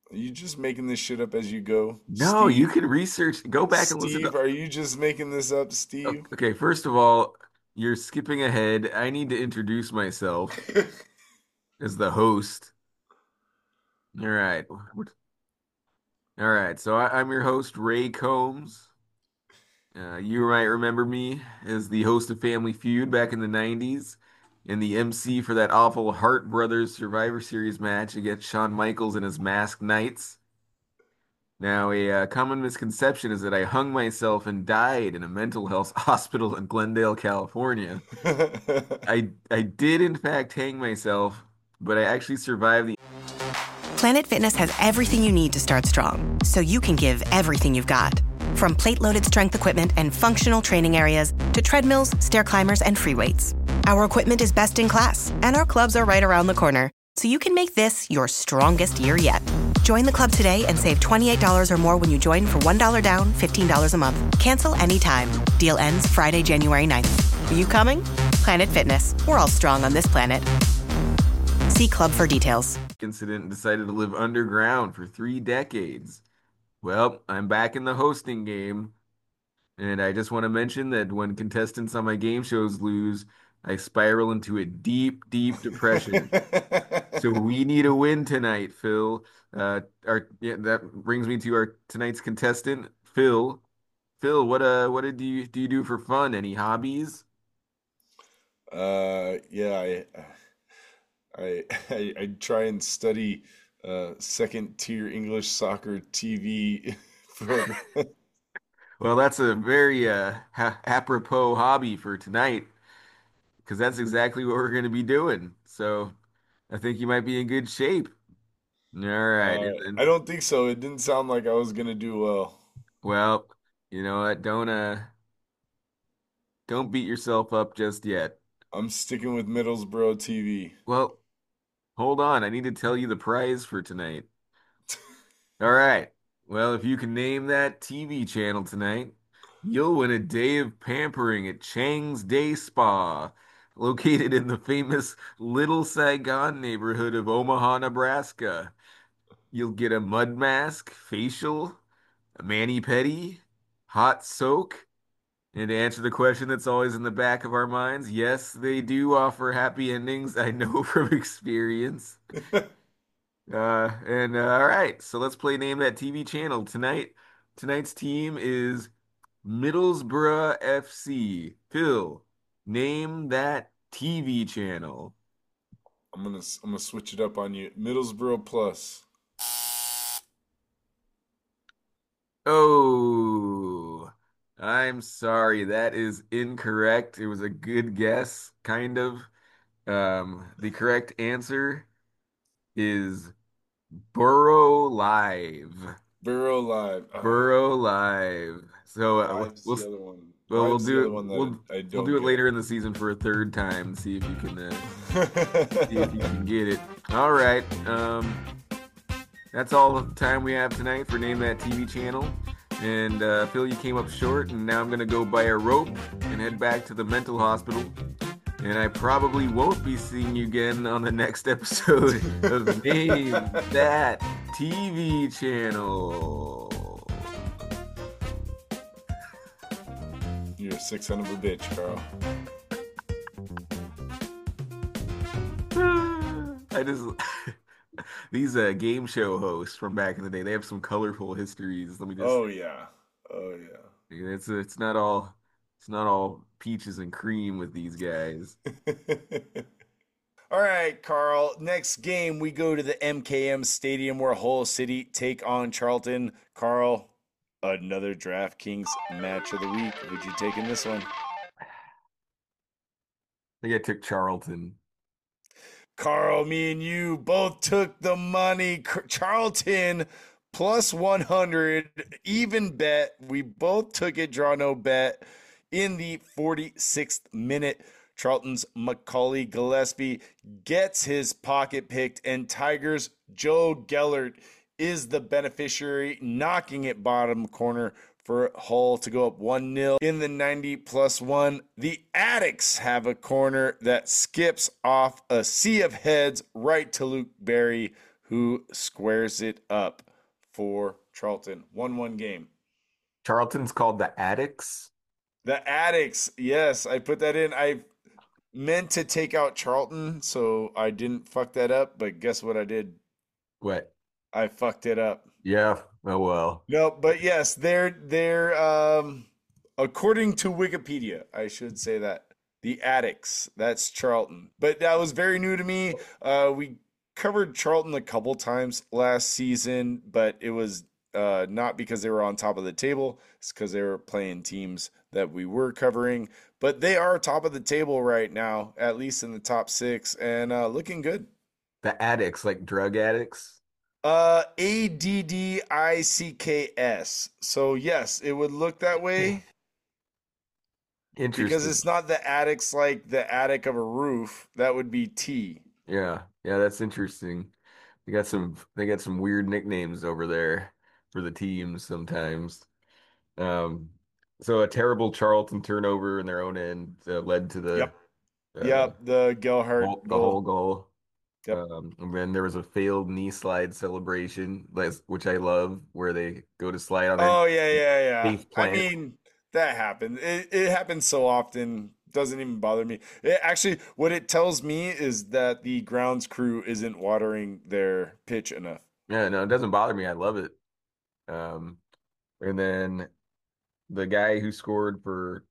S3: Are you just making this shit up as you go?
S4: No, you
S3: Steve?
S4: can research, go back and listen to.
S3: Steve, are you just making this up, Steve?
S4: Okay, first of all, you're skipping ahead. I need to introduce myself as the host. All right. All right. So I'm your host, Ray Combs. You might remember me as the host of Family Feud back in the 90s and the MC for that awful Hart Brothers Survivor Series match against Shawn Michaels and his Masked Knights. Now, a common misconception is that I hung myself and died in a mental health hospital in Glendale, California. I did in fact hang myself, but I actually survived the.
S6: Planet Fitness has everything you need to start strong, so you can give everything you've got. From plate-loaded strength equipment and functional training areas to treadmills, stair climbers, and free weights. Our equipment is best in class, and our clubs are right around the corner, so you can make this your strongest year yet. Join the club today and save $28 or more when you join for $1 down, $15 a month. Cancel anytime. Deal ends Friday, January 9th. Are you coming? Planet Fitness. We're all strong on this planet. See club for details.
S4: Incident and decided to live underground for 3 decades. Well, I'm back in the hosting game, and I just want to mention that when contestants on my game shows lose, I spiral into a deep, deep depression. So we need a win tonight, Phil. That brings me to our tonight's contestant, Phil. Phil, what do you do for fun? Any hobbies?
S3: Yeah, I try and study second tier English soccer TV program.
S4: Well, that's a very apropos hobby for tonight because that's exactly what we're going to be doing. So I think you might be in good shape. All right,
S3: I don't think so. It didn't sound like I was gonna do well.
S4: well, you know what? Don't beat yourself up just yet.
S3: I'm sticking with Middlesbrough TV.
S4: Well, hold on. I need to tell you the prize for tonight. All right. Well, if you can name that TV channel tonight, you'll win a day of pampering at Chang's Day Spa, located in the famous Little Saigon neighborhood of Omaha, Nebraska. You'll get a mud mask, facial, a mani-pedi, hot soak, and to answer the question that's always in the back of our minds, yes, they do offer happy endings. I know from experience. All right, so let's play Name That TV Channel tonight. Tonight's team is Middlesbrough FC. Phil, name that TV channel.
S3: I'm gonna switch it up on you. Middlesbrough Plus.
S4: Oh, I'm sorry, that is incorrect. It was a good guess, kind of. The correct answer is Borough Live.
S3: Borough Live.
S4: Borough Live. So
S3: Live's the other one.
S4: we'll
S3: Live's the
S4: do
S3: other
S4: it.
S3: one that I
S4: We'll
S3: don't
S4: do it
S3: get.
S4: later in the season for a third time. See if you can see if you can get it. All right. That's all the time we have tonight for Name That TV Channel. And Phil, you came up short, and now I'm gonna go buy a rope and head back to the mental hospital. And I probably won't be seeing you again on the next episode of Name That TV Channel.
S3: You're a sick son of a bitch, Carl.
S4: I just these game show hosts from back in the day, they have some colorful histories. Let me just
S3: Oh yeah. Oh
S4: it's not all peaches and cream with these guys.
S3: yeah. All right, Carl. Next game, we go to the MKM Stadium where Hull City take on Charlton. Carl, another DraftKings match of the week. Who'd you take in this one?
S4: I think I took Charlton.
S3: Carl, me and you both took the money. Charlton plus 100, even bet. We both took it, draw no bet. In the 46th minute, Charlton's Macaulay Gillespie gets his pocket picked, and Tigers' Joe Gellert is the beneficiary, knocking it bottom corner for Hull to go up 1-0 in the 90+1. The Addicts have a corner that skips off a sea of heads right to Luke Berry, Who squares it up for Charlton? 1-1 game.
S4: Charlton's called the Addicts.
S3: The Addicts. Yes, I put that in. I meant to take out Charlton, so I didn't fuck that up, but guess what I did?
S4: What?
S3: I fucked it up.
S4: Yeah. Oh well.
S3: No, but yes, they're according to Wikipedia, I should say that. The Addicts, that's Charlton. But that was very new to me. We covered Charlton a couple times last season, but it was not because they were on top of the table. It's because they were playing teams that we were covering. But they are top of the table right now, at least in the top six, and looking good.
S4: The Addicts, like drug addicts.
S3: Addicks. So yes, it would look that way because
S4: Interesting.
S3: it's not the addicts like the attic of a roof. That would be T.
S4: Yeah. Yeah, that's interesting. They got some weird nicknames over there for the teams sometimes. Um, so a terrible Charlton turnover in their own end led to the
S3: Yep.
S4: uh
S3: Yep. The Gelhart
S4: the whole
S3: goal.
S4: goal.
S3: Yep.
S4: And then there was a failed knee slide celebration, which I love, where they go to slide on their
S3: Oh yeah, yeah, yeah.
S4: face
S3: I
S4: plant.
S3: mean, that happened. It happens so often. Doesn't even bother me. Actually, what it tells me is that the grounds crew isn't watering their pitch enough.
S4: Yeah, no, it doesn't bother me. I love it. Um, and then the guy who scored for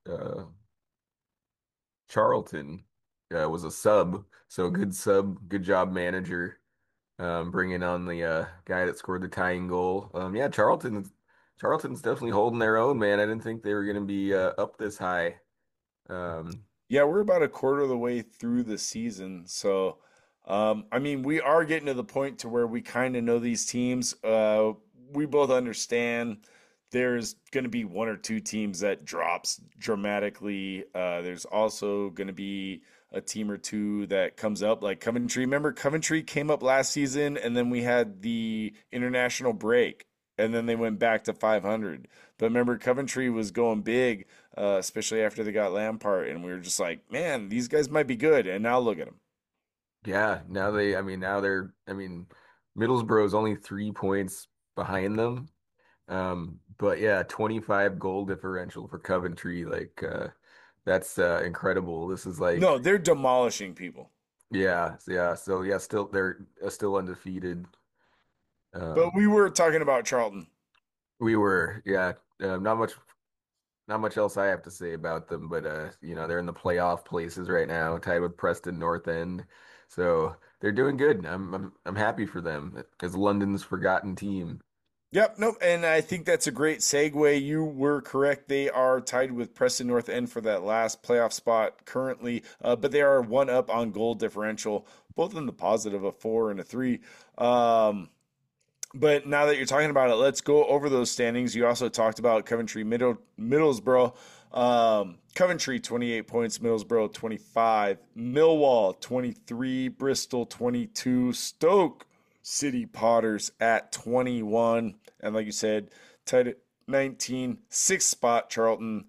S4: Charlton was a sub, so good sub, good job manager, bringing on the guy that scored the tying goal. Yeah, Charlton's definitely holding their own, man. I didn't think they were going to be up this high. Um,
S3: Yeah, we're about a quarter of the way through the season. So, I mean, we are getting to the point to where we kind of know these teams. We both understand there's going to be one or two teams that drops dramatically. There's also going to be a team or two that comes up, like Coventry. Remember, Coventry came up last season, and then we had the international break, and then they went back to 500. But remember, Coventry was going big, especially after they got Lampard, and we were just like, man, these guys might be good. And now look at them.
S4: yeah, I mean, Middlesbrough's only 3 points behind them. But yeah, 25 goal differential for Coventry. Like, that's incredible. This is
S3: No,
S4: like,
S3: they're demolishing people.
S4: yeah, yeah. So yeah, still they're still undefeated.
S3: But
S4: Um,
S3: we were talking about Charlton.
S4: we were, yeah, not much else I have to say about them, but they're in the playoff places right now, tied with Preston North End. So they're doing good. I'm happy for them as London's forgotten team.
S3: Yep, nope. And I think that's a great segue. You were correct. They are tied with Preston North End for that last playoff spot currently, but they are one up on goal differential, both in the positive, a 4 and a 3. But now that you're talking about it, let's go over those standings. You also talked about Middlesbrough. Coventry 28 points, Middlesbrough 25, Millwall 23, Bristol 22, Stoke City Potters at 21, and like you said, tied at 19, sixth spot Charlton,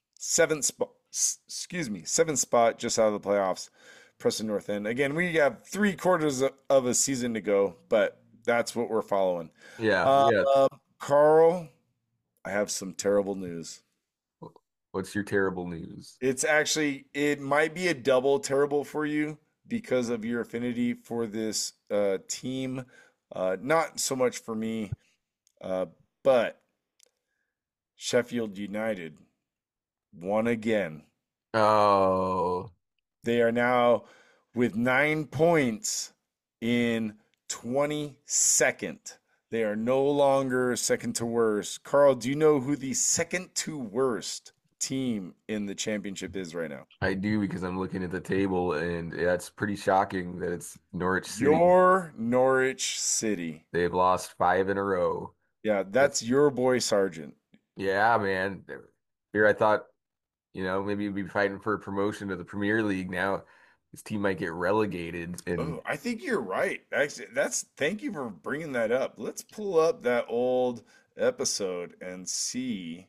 S3: seventh spot just out of the playoffs. Preston North End. Again, we have 3 quarters of a season to go, but that's what we're following.
S4: Yeah,
S3: Uh,
S4: yeah.
S3: Carl, I have some terrible news.
S4: What's your terrible news?
S3: It might be a double terrible for you because of your affinity for this team. Not so much for me, uh, but Sheffield United won again.
S4: Oh,
S3: They are now with 9 points in 22nd. They are no longer second to worst. Carl, do you know who the second to worst team in the championship is right now?
S4: I do because I'm looking at the table and yeah, it's pretty shocking that it's Norwich City.
S3: Your Norwich City.
S4: They've lost 5 in a row.
S3: Yeah,
S4: That's
S3: that's your boy Sargent.
S4: yeah, man. Here I thought, maybe we'd be fighting for a promotion to the Premier League. Now this team might get relegated and
S3: Oh, I think you're right. Actually, thank you for bringing that up. Let's pull up that old episode and see.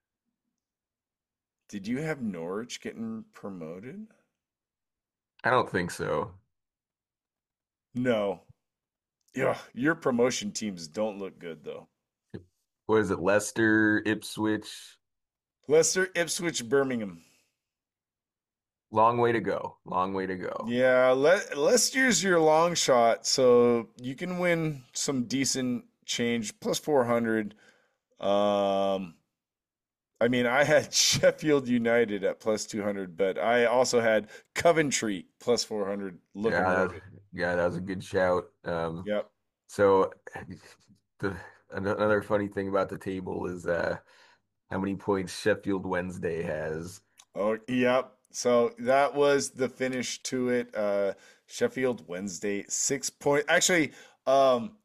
S3: Did you have Norwich getting promoted?
S4: I don't think so.
S3: No. Yeah, your promotion teams don't look good though.
S4: What is it? Leicester, Ipswich.
S3: Leicester, Ipswich, Birmingham.
S4: Long way to go. Long way to go.
S3: Yeah, Leicester's your long shot, so you can win some decent change plus 400. Um, I mean, I had Sheffield United at plus 200, but I also had Coventry plus 400 looking
S4: Yeah,
S3: loaded.
S4: yeah, that was a good shout.
S3: Yep.
S4: So the another funny thing about the table is how many points Sheffield Wednesday has.
S3: Oh, yep. So that was the finish to it. Sheffield Wednesday, 6 point. Actually, um,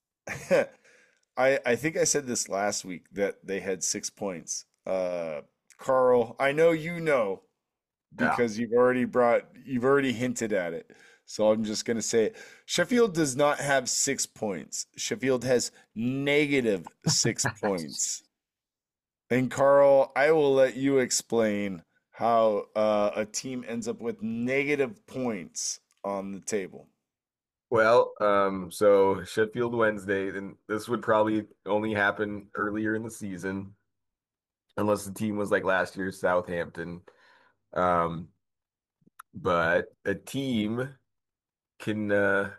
S3: I think I said this last week that they had 6 points. Carl, I know you know
S4: Yeah.
S3: because you've already hinted at it. So I'm just gonna say it. Sheffield does not have 6 points. Sheffield has negative 6 points. And Carl, I will let you explain how a team ends up with negative points on the table.
S4: Well, so Sheffield Wednesday, and this would probably only happen earlier in the season, unless the team was like last year's Southampton. Um, but a team can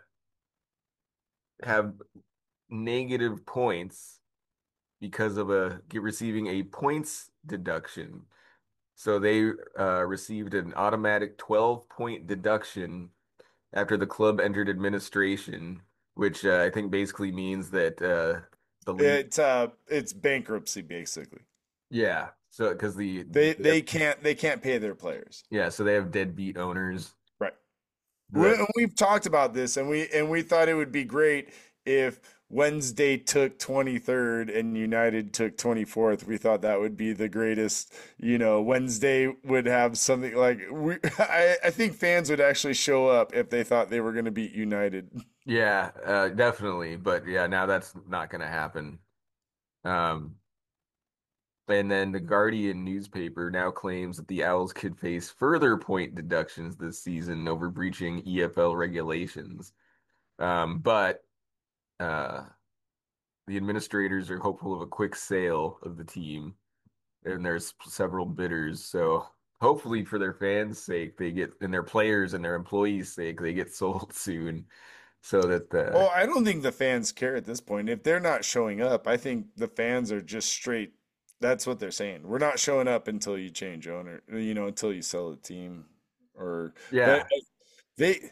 S4: have negative points because of receiving a points deduction. So they received an automatic 12-point deduction after the club entered administration, which I think basically means that the league,
S3: It's bankruptcy basically.
S4: yeah. So because
S3: They can't pay their players.
S4: yeah, so they have deadbeat owners.
S3: Right.
S4: That
S3: We've talked about this, and we thought it would be great if Wednesday took 23rd and United took 24th. We thought that would be the greatest. Wednesday would have something like I think fans would actually show up if they thought they were going to beat United.
S4: yeah, definitely. But yeah, now that's not going to happen. Um, and then the Guardian newspaper now claims that the Owls could face further point deductions this season over breaching EFL regulations. But uh, the administrators are hopeful of a quick sale of the team, and there's several bidders. So hopefully, for their fans' sake, and their players and their employees' sake, they get sold soon, so that
S3: Oh,
S4: the
S3: I don't think the fans care at this point. If they're not showing up, I think the fans are just straight. That's what they're saying. We're not showing up until you change owner, until you sell the team or but
S4: yeah,
S3: they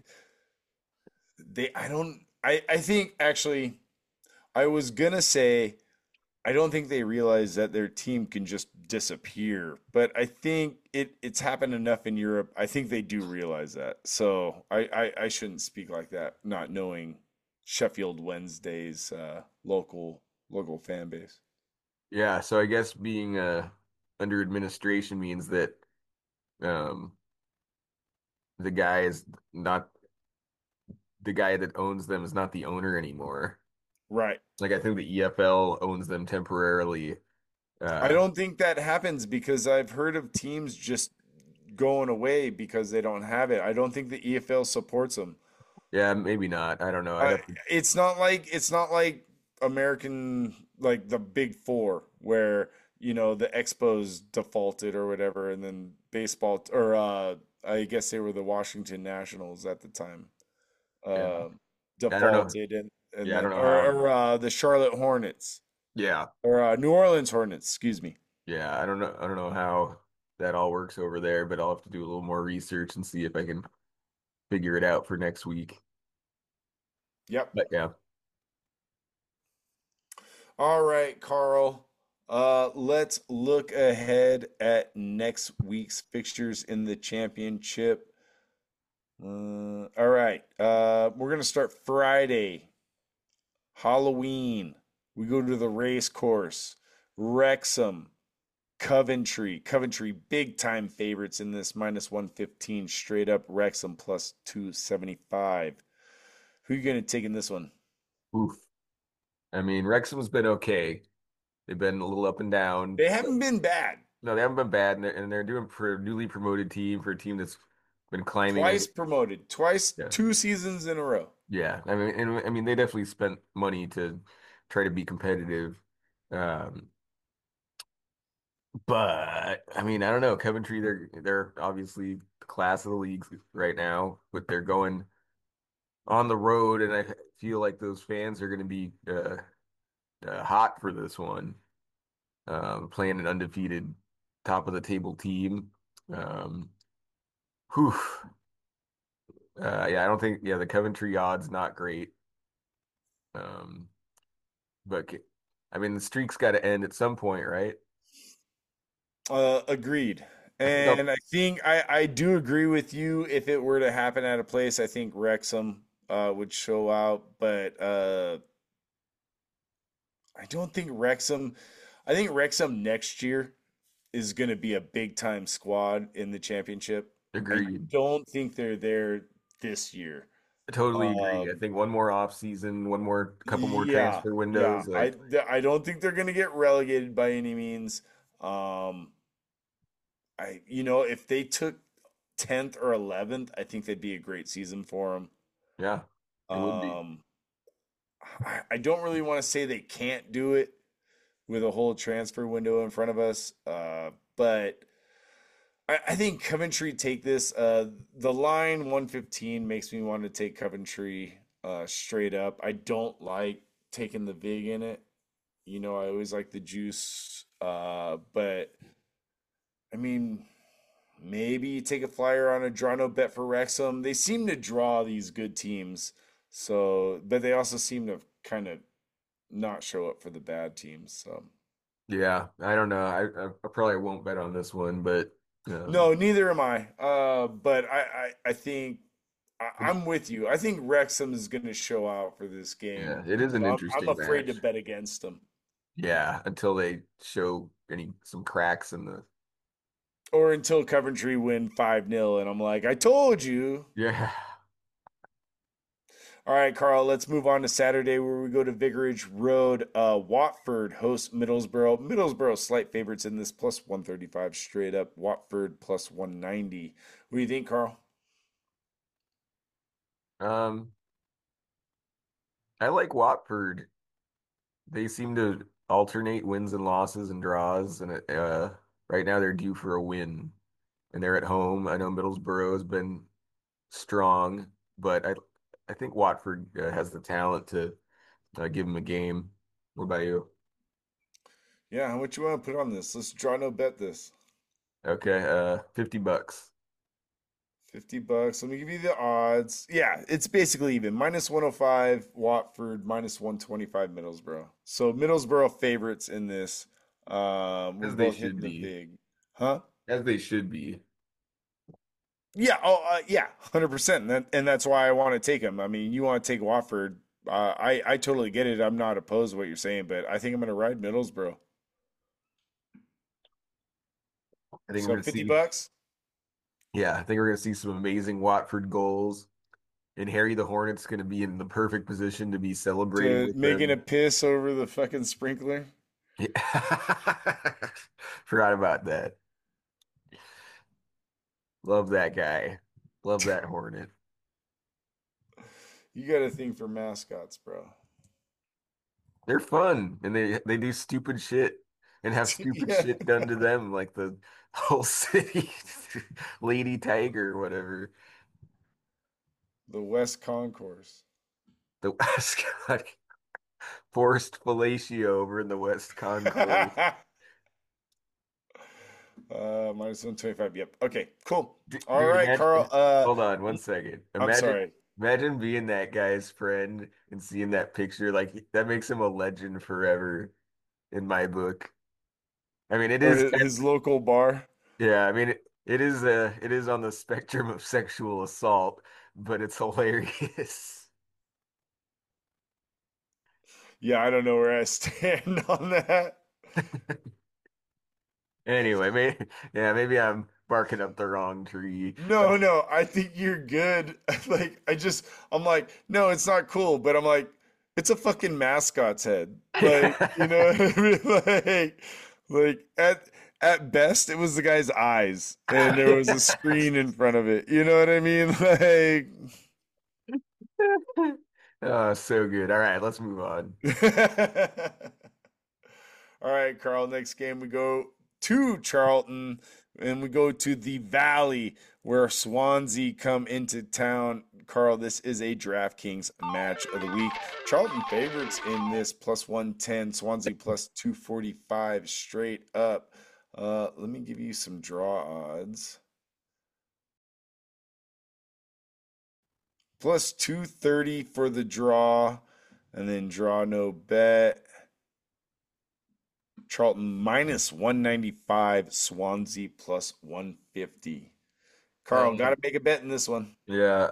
S3: I don't I think actually I was gonna say I don't think they realize that their team can just disappear, but I think it's happened enough in Europe. I think they do realize that. So I shouldn't speak like that, not knowing Sheffield Wednesday's local fan base.
S4: yeah. So I guess being under administration means that um, the guy is not the guy that owns them is not the owner anymore.
S3: Right.
S4: Like I think the EFL owns them temporarily.
S3: I
S4: Uh,
S3: don't think that happens because I've heard of teams just going away because they don't have it. I don't think the EFL supports them.
S4: yeah, maybe not. I don't know. I'd
S3: I,
S4: have to.
S3: it's not like American like the Big Four where the Expos defaulted or whatever, and then baseball or I guess they were the Washington Nationals at the time
S4: Yeah,
S3: uh,
S4: I don't know.
S3: defaulted and
S4: Yeah, I don't
S3: then
S4: know how.
S3: the Charlotte Hornets
S4: Yeah,
S3: or New Orleans Hornets, excuse me.
S4: yeah. I don't know. I don't know how that all works over there, but I'll have to do a little more research and see if I can figure it out for next week.
S3: Yep.
S4: But yeah.
S3: All right, Carl. Let's look ahead at next week's fixtures in the championship. All right. We're gonna start Friday, Halloween. We go to the race course. Wrexham, Coventry. Coventry, big time favorites in this minus 115 straight up. Wrexham plus 275. Who you gonna take in this one?
S4: Oof. I mean, Wrexham's been okay. They've been a little up and down.
S3: They haven't been bad.
S4: No, they haven't been bad, and they're doing for a newly promoted team, for a team that's been climbing.
S3: Twice promoted, twice,
S4: Yeah.
S3: 2 seasons in a row.
S4: Yeah. I mean, they definitely spent money to try to be competitive. Um, but I mean, I don't know. Coventry, they're obviously the class of the league right now, but they're going on the road, and I feel like those fans are going to be hot for this one. Playing an undefeated top of the table team. Um, whew. Yeah, I don't think, yeah, the Coventry odds not great. Um, but I mean, the streak's got to end at some point, right?
S3: Agreed.
S4: I think I'll,
S3: And I do agree with you. If it were to happen at a place, I think Wrexham would show out, but I don't think Wrexham. I think Wrexham next year is going to be a big time squad in the championship. I
S4: agreed.
S3: don't think they're there this year.
S4: I totally agree. I
S3: Um,
S4: think one more off season, couple more
S3: yeah,
S4: transfer
S3: yeah.
S4: windows.
S3: I don't think they're going to get relegated by any means. Um, if they took 10th or 11th, I think that'd be a great season for them.
S4: Yeah, it would be.
S3: Um, I don't really want to say they can't do it with a whole transfer window in front of us, but I think Coventry take this. The line 115 makes me want to take Coventry straight up. I don't like taking the vig in it. I always like the juice, but I mean, maybe you take a flyer on a draw no bet for Wrexham. They seem to draw these good teams, but they also seem to kind of not show up for the bad teams. So
S4: Yeah, I don't know. I probably won't bet on this one, but
S3: no, neither am I. But I think I'm with you. I think Wrexham is going to show out for this
S4: yeah,
S3: game.
S4: it is an
S3: So I'm
S4: interesting
S3: afraid to
S4: match.
S3: bet against them,
S4: Yeah, until they show some cracks in the
S3: or until Coventry win 5-0, and I'm like, I told you.
S4: yeah.
S3: All right, Carl, let's move on to Saturday where we go to Vicarage Road. Watford hosts Middlesbrough. Middlesbrough slight favorites in this, plus 135 straight up. Watford plus 190. What do you think, Carl?
S4: Um, I like Watford. They seem to alternate wins and losses and draws, and right now they're due for a win, and they're at home. I know Middlesbrough has been strong, but I think Watford has the talent to give them a game. What about you?
S3: Yeah, how much you want to put on this? Let's draw no bet this.
S4: Okay, $50.
S3: $50. Let me give you the odds. Yeah, it's basically even. Minus 105 Watford, minus 125 Middlesbrough. So Middlesbrough favorites in this. We're
S4: As they
S3: both
S4: should
S3: hitting the
S4: be.
S3: big. Huh?
S4: As they should be.
S3: Yeah. Oh, yeah. 100%. And that's why I want to take them. I mean, you want to take Watford. I totally get it. I'm not opposed to what you're saying, but I think I'm going to ride Middlesbrough.
S4: I think we're
S3: So
S4: gonna
S3: 50
S4: see,
S3: bucks
S4: yeah, I think we're gonna see some amazing Watford goals. And Harry the Hornet's gonna be in the perfect position to be celebrating
S3: to
S4: with
S3: making a
S4: them.
S3: piss over the fucking sprinkler.
S4: Yeah. Forgot about that. Love that guy. Love that Hornet.
S3: You got a thing for mascots, bro.
S4: They're fun and they do stupid shit and have stupid
S3: Yeah.
S4: shit done to them, like the whole city, Lady Tiger or whatever.
S3: The West Concourse.
S4: The West forced fellatio over in the West Concourse.
S3: Minus 125. Yep. Okay, cool. All
S4: Dude,
S3: right, Carl.
S4: imagine, hold on one second.
S3: I'm sorry.
S4: Imagine being that guy's friend and seeing that picture. Like that makes him a legend forever in my book. I mean, it
S3: Or
S4: is
S3: his local bar.
S4: yeah, I mean it is on the spectrum of sexual assault, but it's hilarious.
S3: Yeah, I don't know where I stand on that.
S4: Anyway, maybe I'm barking up the wrong tree.
S3: No, no, I think you're good. I'm like, no, it's not cool, but I'm like, it's a fucking mascot's head. Like, you know what I mean? Like At best, it was the guy's eyes, and there was a screen in front of it. You know what I mean?
S4: Oh, so good. All right, let's move on.
S3: Like, all right, Carl. Next game we go to Charlton, and we go to the Valley where Swansea come into town. Carl, this is a DraftKings match of the week. Charlton favorites in this plus 110, Swansea plus 245 straight up. Let me give you some draw odds. Plus 230 for the draw, and then draw no bet. Charlton minus 195, Swansea plus 150. Carl, got to make a bet in this one.
S4: Yeah,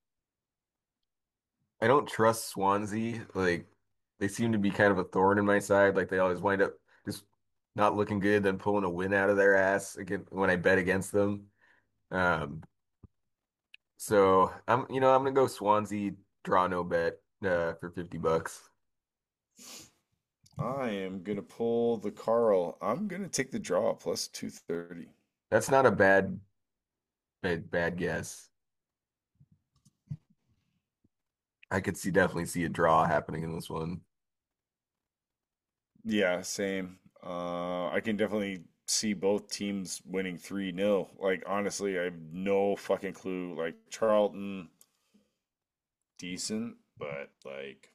S4: I don't trust Swansea. Like they seem to be kind of a thorn in my side. Like they always wind up just not looking good, then pulling a win out of their ass again when I bet against them. Um, so I'm gonna go Swansea draw no bet for $50.
S3: I am going to pull the Carl. I'm going to take the draw plus 230.
S4: That's not a bad guess. I could definitely see a draw happening in this one.
S3: Yeah, same. I can definitely see both teams winning 3-0. Like, honestly, I have no fucking clue. Like, Charlton, decent, but, like,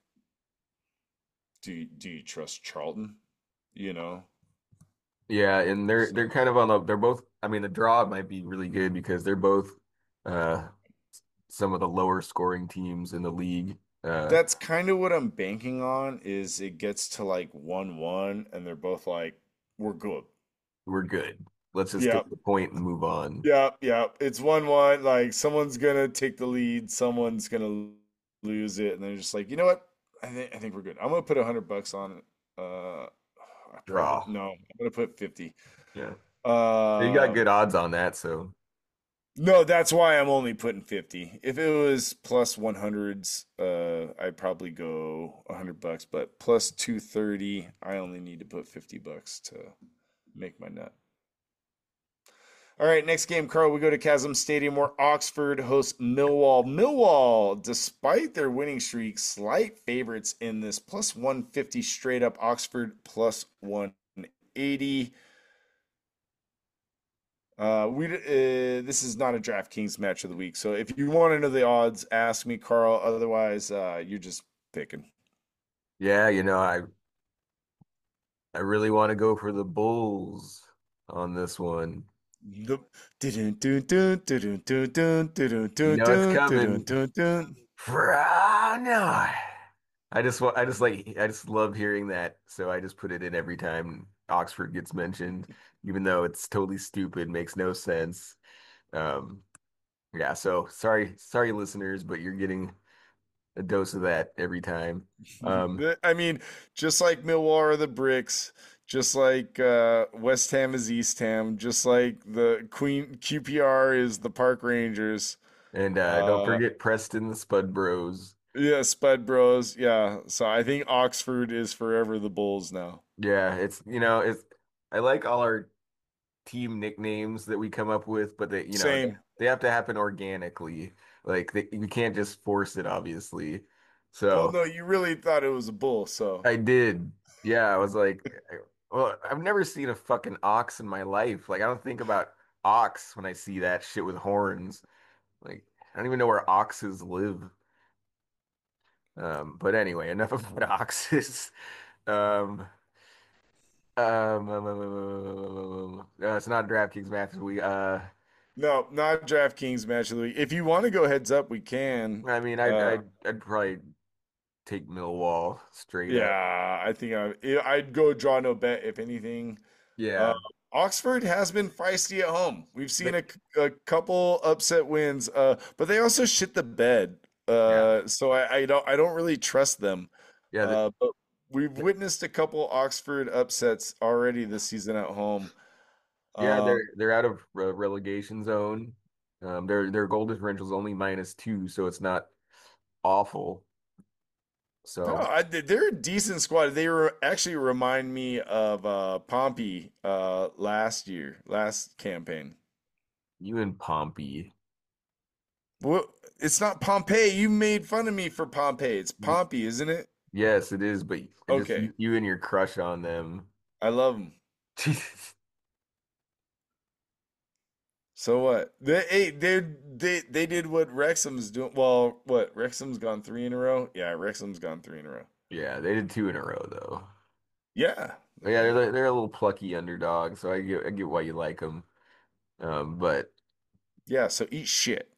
S3: do you trust Charlton? You know?
S4: Yeah, and they're
S3: So
S4: kind of on the they're both I mean the draw might be really good because they're both uh some of the lower scoring teams in the league.
S3: that's kind of what I'm banking on is it gets to like 1-1 and they're both like, we're good.
S4: We're good. Let's just
S3: Yeah.
S4: get the point and move on.
S3: Yeah, yeah. It's 1-1. Like someone's gonna take the lead, someone's gonna lose it, and they're just like, you know what? I think we're good. I'm gonna put $100 on it. I probably
S4: Draw.
S3: no, I'm gonna put 50.
S4: Yeah. You got
S3: Uh,
S4: good odds on that, so
S3: no, that's why I'm only putting 50. If it was plus 100s, I'd probably go $100, but plus 230, I only need to put $50 to make my nut. All right, next game, Carl. We go to Chasm Stadium where Oxford hosts Millwall. Millwall, despite their winning streak, slight favorites in this plus 150 straight up. Oxford plus 180. This is not a DraftKings match of the week. So if you want to know the odds, ask me, Carl. Otherwise, you're just picking.
S4: yeah, I really want to go for the Bulls on this one.
S3: The dun dun dun dun dun dun dun
S4: You
S3: dun
S4: know it's
S3: dun dun
S4: coming.
S3: dun dun.
S4: No. I just love hearing that. So I just put it in every time Oxford gets mentioned, even though it's totally stupid, makes no sense. Um, yeah, so sorry listeners, but you're getting a dose of that every time. Um,
S3: I mean, just like Millwall are the bricks, just like West Ham is East Ham, just like the Queen QPR is the Park Rangers.
S4: and don't
S3: Uh,
S4: forget Preston the Spud Bros.
S3: yeah, Spud Bros. Yeah, so I think Oxford is forever the Bulls now.
S4: Yeah, it's I like all our team nicknames that we come up with, but
S3: Same.
S4: they have to happen organically. Like you can't just force it, obviously.
S3: Well,
S4: So
S3: no, you really thought it was a bull, so
S4: I did. Yeah, I was like, well, I've never seen a fucking ox in my life. Like I don't think about ox when I see that shit with horns. Like I don't even know where oxes live. But anyway, enough about oxes. Um, it's not a DraftKings match.
S3: no, not DraftKings match of the week. If you want to go heads up, we can.
S4: I mean,
S3: Uh,
S4: I'd probably take Millwall straight up.
S3: yeah, I think I'd go draw no bet if anything. Uh,
S4: Yeah,
S3: Oxford has been feisty at home. We've seen
S4: but
S3: a couple upset wins, but they also shit the bed.
S4: yeah,
S3: So I don't really trust them.
S4: yeah,
S3: But we've witnessed a couple Oxford upsets already this season at home.
S4: yeah.
S3: Um,
S4: They're out of relegation zone. Their goal differential is only -2, so it's not awful.
S3: No,
S4: So
S3: they're a decent squad. They actually remind me of Pompey last campaign.
S4: you and Pompey.
S3: Well, it's not Pompeii. You made fun of me for Pompeii. It's Pompey, isn't it?
S4: Yes, it is, but just
S3: Okay,
S4: you and your crush on them.
S3: I love them. So what? They did what Wrexham's doing. Well, what Wrexham's gone three in a row. Yeah, Wrexham's gone three in a row.
S4: Yeah, they did two in a row though.
S3: Yeah,
S4: But yeah, they're a little plucky underdog, so I get why you like them. But
S3: yeah. So eat shit.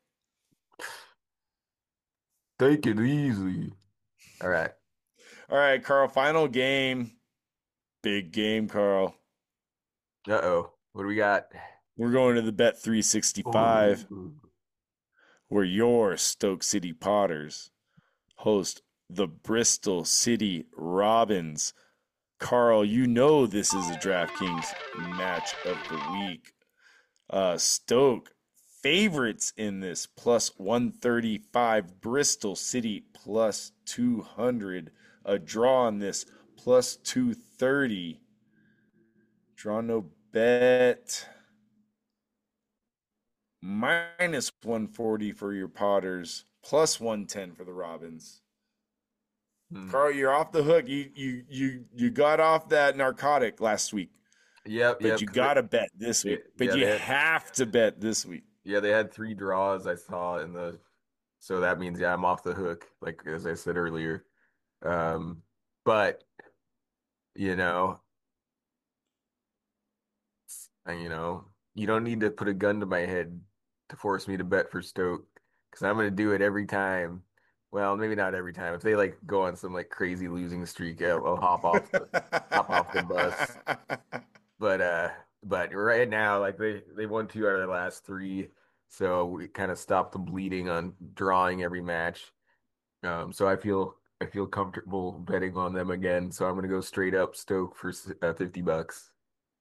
S4: take it easy. All right.
S3: All right, Carl. Final game. Big game, Carl.
S4: Uh-oh. What do we got?
S3: We're going to the Bet 365,
S4: Ooh.
S3: where your Stoke City Potters host the Bristol City Robins. Carl, you know this is a DraftKings match of the week. Stoke favorites in this plus 135. Bristol City plus 200. A draw on this plus 230. Draw no bet. Minus 140 for your Potters. Plus 110 for the Robins. Carl, you're off the hook. You got off that narcotic last week. But you got to bet this week. But you have to bet this week.
S4: Yeah, they had three draws I saw so that means I'm off the hook, like as I said earlier. But you know, you don't need to put a gun to my head to force me to bet for Stoke because I'm gonna do it every time. Well, maybe not every time. If they like go on some like crazy losing streak, I'll hop off the bus. But right now, like they won two out of their last three, so we kind of stopped the bleeding on drawing every match. So I feel comfortable betting on them again. So I'm gonna go straight up Stoke for $50.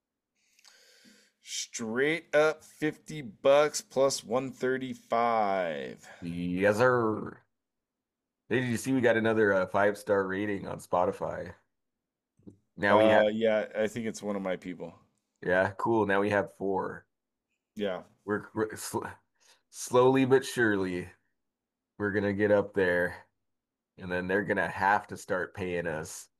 S3: Straight up $50 plus 135.
S4: Yes, sir. Hey, did you see we got another 5-star rating on Spotify? Now we have,
S3: Yeah, I think it's one of my people.
S4: yeah, cool. Now we have four.
S3: Yeah.
S4: We're slowly but surely we're gonna get up there, and then they're gonna have to start paying us.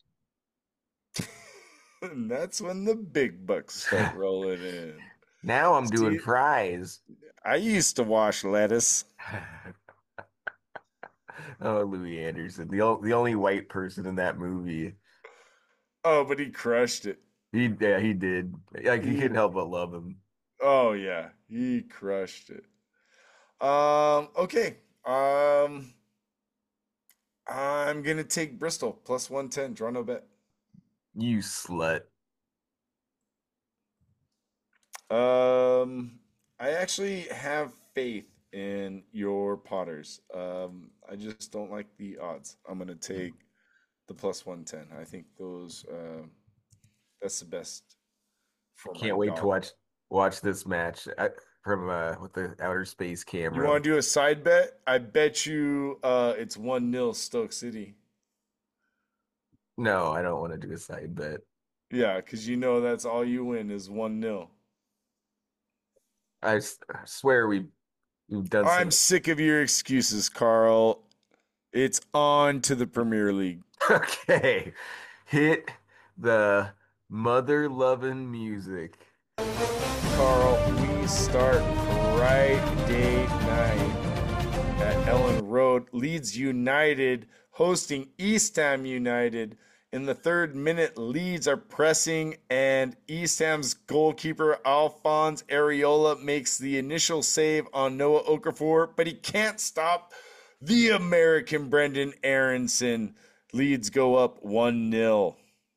S3: And that's when the big bucks start rolling in.
S4: Now I'm doing
S3: See,
S4: fries.
S3: I used to wash lettuce.
S4: Oh, Louis Anderson, the only white person in that movie.
S3: Oh, but he crushed it.
S4: He did. Like you
S3: He,
S4: couldn't help but love him.
S3: oh yeah, he crushed it. Okay. I'm gonna take Bristol plus 110. Draw no bet.
S4: You slut.
S3: I actually have faith in your Potters. I just don't like the odds. I'm gonna take the plus 110. I think that's the best for my
S4: Can't wait to
S3: dog.
S4: watch this match from with the outer space
S3: You
S4: camera.
S3: want to do a side bet? I bet you it's 1-0 Stoke City.
S4: No, I don't want to do a side bet.
S3: Yeah, because you know that's all you win is 1-0.
S4: I swear we've done
S3: I'm
S4: some.
S3: sick of your excuses, Carl. It's on to the Premier League.
S4: Okay, hit the mother loving music.
S3: Carl, we start Friday night at Ellen Road. Leeds United hosting East Ham United. In the third minute, Leeds are pressing, and East Ham's goalkeeper Alphonse Areola makes the initial save on Noah Okafor, but he can't stop the American Brendan Aronson. Leeds go up 1-0.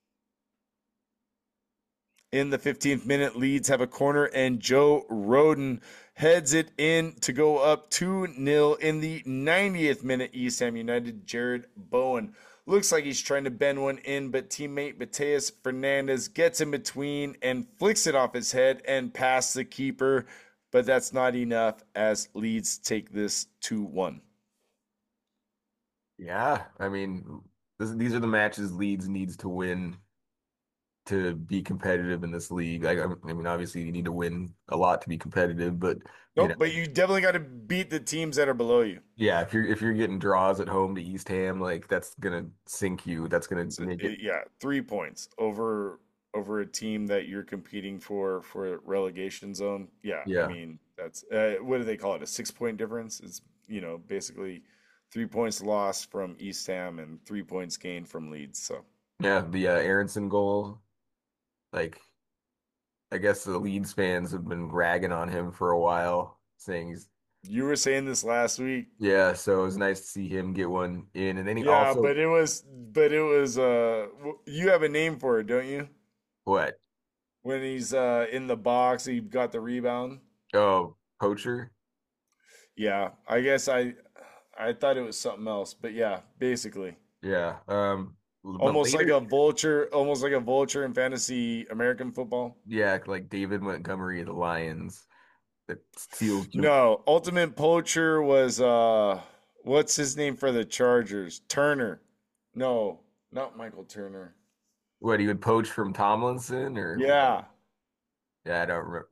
S3: In the 15th minute, Leeds have a corner, and Joe Roden heads it in to go up 2-0. In the 90th minute, East Ham United, Jared Bowen looks like he's trying to bend one in, but teammate Mateus Fernandez gets in between and flicks it off his head and past the keeper. But that's not enough as Leeds take this 2-1.
S4: Yeah, I mean, these are the matches Leeds needs to win to be competitive in this league. Like, I mean, obviously you need to win a lot to be competitive, but you know,
S3: Nope, but you definitely got to beat the teams that are below you.
S4: yeah, if you're getting draws at home to East Ham, like that's gonna sink you. That's gonna
S3: So,
S4: make it.
S3: yeah, 3 points over a team that you're competing for relegation zone. Yeah, I
S4: Yeah,
S3: mean that's what do they call it? A 6 point difference. It's basically 3 points lost from East Ham and 3 points gained from Leeds. So
S4: yeah. The Aronson goal, like I guess the Leeds fans have been ragging on him for a while, saying he's
S3: you were saying this last week.
S4: yeah. So it was nice to see him get one in, and then he
S3: Yeah,
S4: also
S3: but it was you have a name for it, don't you?
S4: what?
S3: When he's in the box, he got the rebound.
S4: Oh, poacher.
S3: Yeah, I guess I thought it was something else, but yeah, basically.
S4: Yeah. But
S3: Almost
S4: later,
S3: like a vulture in fantasy American football.
S4: yeah, like David Montgomery of the Lions that steals.
S3: No, Ultimate Poacher was what's his name for the Chargers? Turner. No, not Michael Turner.
S4: What he would poach from Tomlinson or
S3: Yeah.
S4: yeah, I don't remember.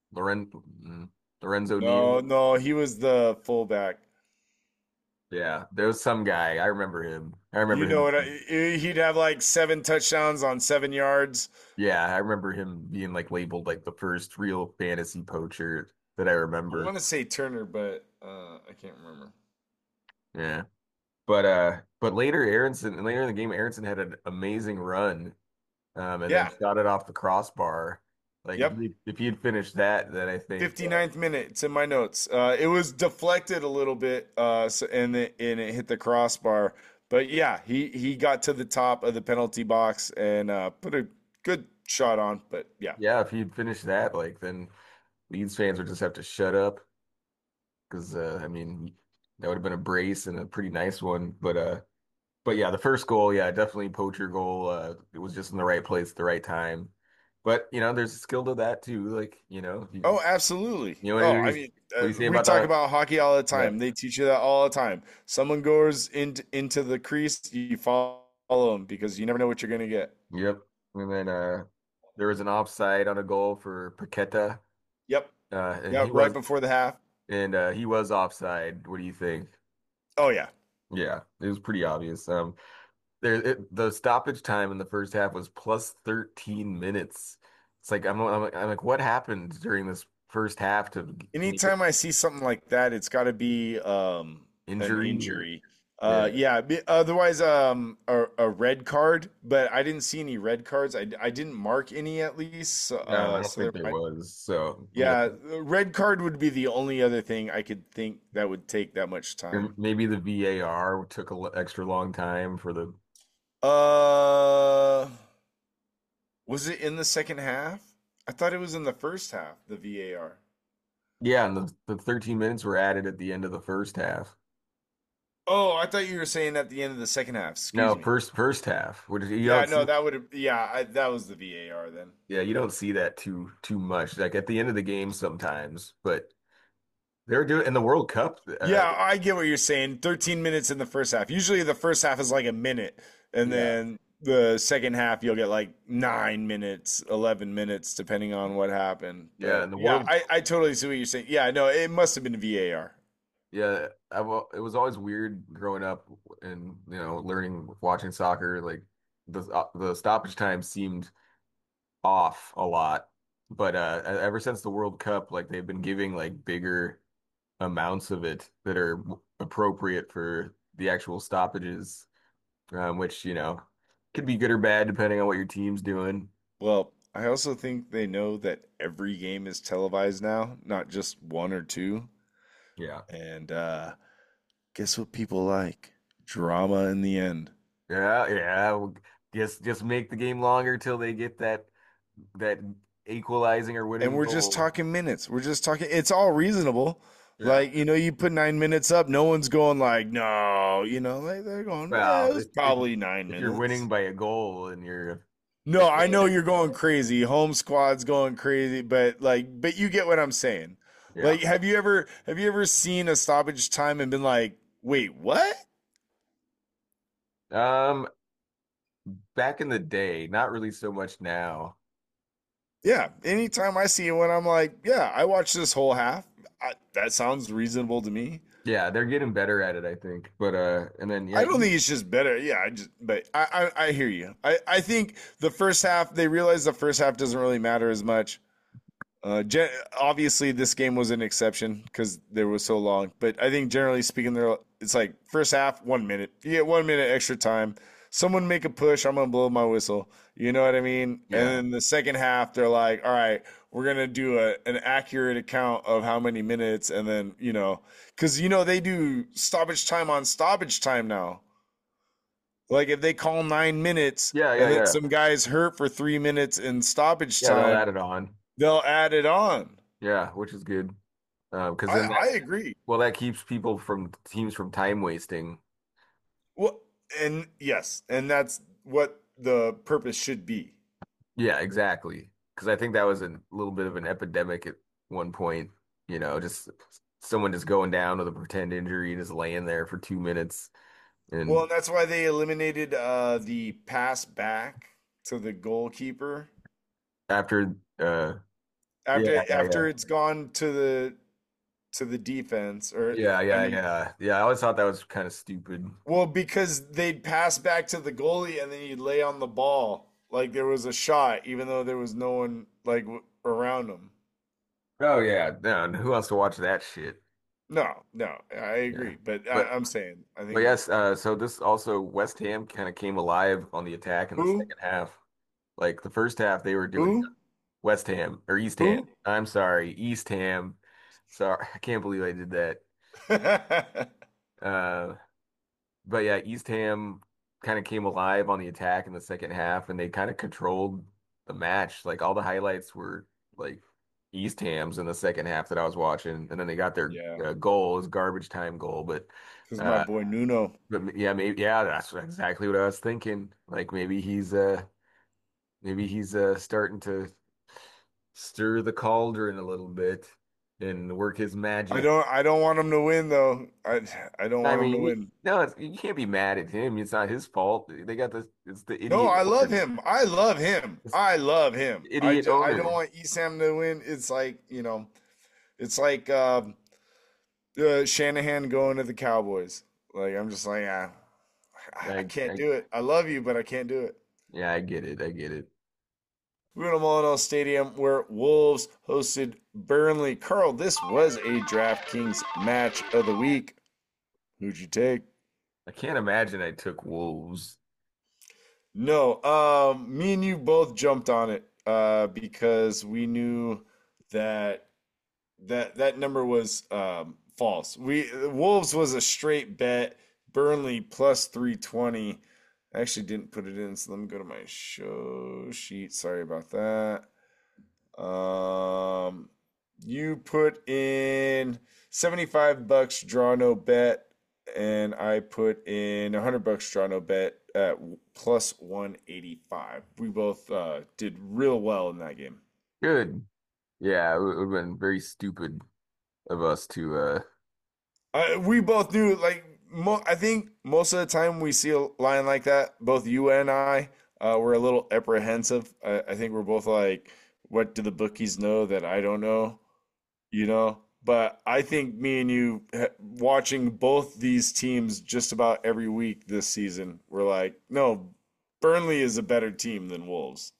S4: Lorenzo
S3: No,
S4: Neal.
S3: no, he was the fullback.
S4: Yeah, there was some guy. I remember him. I remember
S3: You know
S4: him.
S3: what? He'd have like 7 touchdowns on 7 yards.
S4: Yeah, I remember him being like labeled like the first real fantasy poacher that I
S3: I want
S4: remember.
S3: to say Turner, but I can't remember.
S4: Yeah. But later later in the game, Aronson had an amazing run. And then
S3: Yeah.
S4: shot it off the crossbar. Like
S3: Yep.
S4: if he had finished that, then I think
S3: 59th minute. It's in my notes. It was deflected a little bit, and it hit the crossbar. But yeah, he got to the top of the penalty box and put a good shot on. But yeah,
S4: yeah, if he'd finished that, like then Leeds fans would just have to shut up because I mean that would have been a brace and a pretty nice one. But yeah, the first goal, yeah, definitely poacher goal. It was just in the right place at the right time. But there's a skill to that too. Like
S3: oh, absolutely.
S4: when
S3: Oh,
S4: you're
S3: I
S4: just
S3: mean,
S4: what do you say
S3: we
S4: about
S3: talk
S4: the
S3: about hockey all the
S4: yeah.
S3: time. They teach you that all the time. Someone goes into the crease, you follow them because you never know what you're gonna get.
S4: Yep. And then there was an offside on a goal for Paqueta.
S3: Yep.
S4: And
S3: Yeah. Right before the half.
S4: he was offside. What do you think?
S3: Oh yeah.
S4: Yeah, it was pretty obvious. The stoppage time in the first half was plus 13 minutes. It's like I'm like, what happened during this first half to make it
S3: Anytime I see something like that, it's got to be an
S4: injury?
S3: injury.
S4: Yeah,
S3: Yeah. Otherwise, a red card. But I didn't see any red cards. I didn't mark any at least.
S4: no, I don't
S3: So
S4: think there
S3: might.
S4: was. So
S3: Yeah, the red card would be the only other thing I could think that would take that much
S4: or
S3: time.
S4: maybe the VAR took extra long time for the
S3: Uh, was it in the second half? I thought it was in the first half. The VAR.
S4: yeah, and the 13 minutes were added at the end of the first half.
S3: Oh, I thought you were saying at the end of the second half. Excuse
S4: No,
S3: me.
S4: first half. Which you
S3: Yeah,
S4: don't
S3: no,
S4: see.
S3: that would have. Yeah, that was the VAR then.
S4: Yeah, you don't see that too much. Like at the end of the game sometimes, but they're doing in the World Cup.
S3: Yeah, I get what you're saying. 13 minutes in the first half. Usually the first half is like a minute, and
S4: Yeah,
S3: then the second half you'll get like 9 minutes, 11 minutes, depending on what happened.
S4: yeah,
S3: But
S4: in the
S3: yeah,
S4: World.
S3: I totally see what you're saying. Yeah, no, it must have been VAR.
S4: Yeah, it was always weird growing up and learning watching soccer. Like the stoppage time seemed off a lot, but ever since the World Cup, like they've been giving like bigger amounts of it that are appropriate for the actual stoppages, which could be good or bad depending on what your team's doing.
S3: Well, I also think they know that every game is televised now, not just one or two.
S4: Yeah.
S3: And guess what people like? Drama in the end.
S4: Yeah, yeah. Well, just make the game longer till they get that equalizing or
S3: And
S4: winning
S3: we're just
S4: goal.
S3: talking minutes. We're just talking. It's all reasonable.
S4: Yeah.
S3: Like, you put 9 minutes up. No one's going like, no, like they're going, yeah, it
S4: Well,
S3: was probably nine
S4: if you're winning
S3: minutes.
S4: by a goal and you're
S3: No, I know you're going crazy. Home squad's going crazy, but you get what I'm saying.
S4: yeah.
S3: Like, have you ever seen a stoppage time and been like, wait, what?
S4: Um, Back in the day, not really so much now.
S3: Yeah, anytime I see one, I'm like, yeah, I watched this whole half. That sounds reasonable to me.
S4: Yeah, they're getting better at it, I think. But and then
S3: I
S4: yeah,
S3: don't think it's just better. Yeah, but I hear you. I think the first half, they realized the first half doesn't really matter as much. Obviously, this game was an exception because there was so long. But I think generally speaking, it's like first half, 1 minute. You get 1 minute extra time. Someone make a push, I'm gonna blow my whistle. You know what I mean? And
S4: yeah,
S3: then the second half, they're like, all right, we're gonna do an accurate account of how many minutes, and then because they do stoppage time on stoppage time now. Like if they call 9 minutes
S4: yeah, yeah,
S3: and then
S4: yeah,
S3: some guy's hurt for 3 minutes in stoppage
S4: yeah. They'll
S3: time,
S4: add it on.
S3: they'll add it on.
S4: Yeah, which is good. Because then
S3: I agree.
S4: that keeps people from teams from time wasting.
S3: Well, and yes, and that's what the purpose should be.
S4: Yeah, exactly. Because I think that was a little bit of an epidemic at one point. Just someone just going down with a pretend injury, just laying there for 2 minutes,
S3: Well,
S4: and
S3: and that's why they eliminated the pass back to the goalkeeper
S4: after,
S3: after
S4: yeah, yeah,
S3: after
S4: yeah.
S3: it's gone to the defense or
S4: Yeah,
S3: I
S4: yeah,
S3: mean,
S4: yeah. Yeah, I always thought that was kind of stupid.
S3: well, because they'd pass back to the goalie and then you'd lay on the ball like there was a shot, even though there was no one like around him.
S4: Oh yeah, no, and who wants to watch that shit?
S3: No, no, I
S4: Yeah.
S3: agree, but
S4: But
S3: I'm saying I
S4: but
S3: think
S4: yes, so this also West Ham kind of came alive on the attack in the
S3: who
S4: second half. Like the first half they were doing
S3: who
S4: West Ham or East Ham.
S3: who.
S4: I'm sorry, East Ham. Sorry, I can't believe I did that. Uh, but yeah, East Ham kind of came alive on the attack in the second half, and they kind of controlled the match. Like all the highlights were like East Ham's in the second half that I was watching, and then they got their
S3: Yeah,
S4: goal, it was garbage time goal.
S3: because my
S4: Uh,
S3: boy Nuno.
S4: but yeah, maybe yeah, that's exactly what I was thinking. Like maybe he's starting to stir the cauldron a little bit and work his magic.
S3: I don't want him to win though. I don't
S4: I
S3: want him to
S4: mean,
S3: win.
S4: no, you can't be mad at him. It's not his fault. They got this. It's the
S3: No,
S4: idiot
S3: I love
S4: owner.
S3: him. I love him.
S4: It's
S3: I love him.
S4: the idiot
S3: I don't
S4: owner.
S3: want East Ham to win. It's like it's like Shanahan going to the Cowboys. Like I'm just like I can't
S4: I
S3: do it. I love you, but I can't do it.
S4: yeah, I get it. I get it.
S3: We're in Molineux Stadium where Wolves hosted Burnley. Carl, this was a DraftKings match of the week. Who'd you take?
S4: I can't imagine I took Wolves.
S3: No, me and you both jumped on it because we knew that that number was false. We Wolves was a straight bet. Burnley plus 320. I actually didn't put it in, so let me go to my show sheet. Sorry about that. You put in $75 draw no bet, and I put in $100 draw no bet at plus 185. We both did real well in that game.
S4: Good. Yeah, it would have been very stupid of us to
S3: We both knew, like, I think most of the time we see a line like that, both you and I were a little apprehensive. I think we're both like, what do the bookies know that I don't know? But I think me and you watching both these teams just about every week this season, we're like, no, Burnley is a better team than Wolves.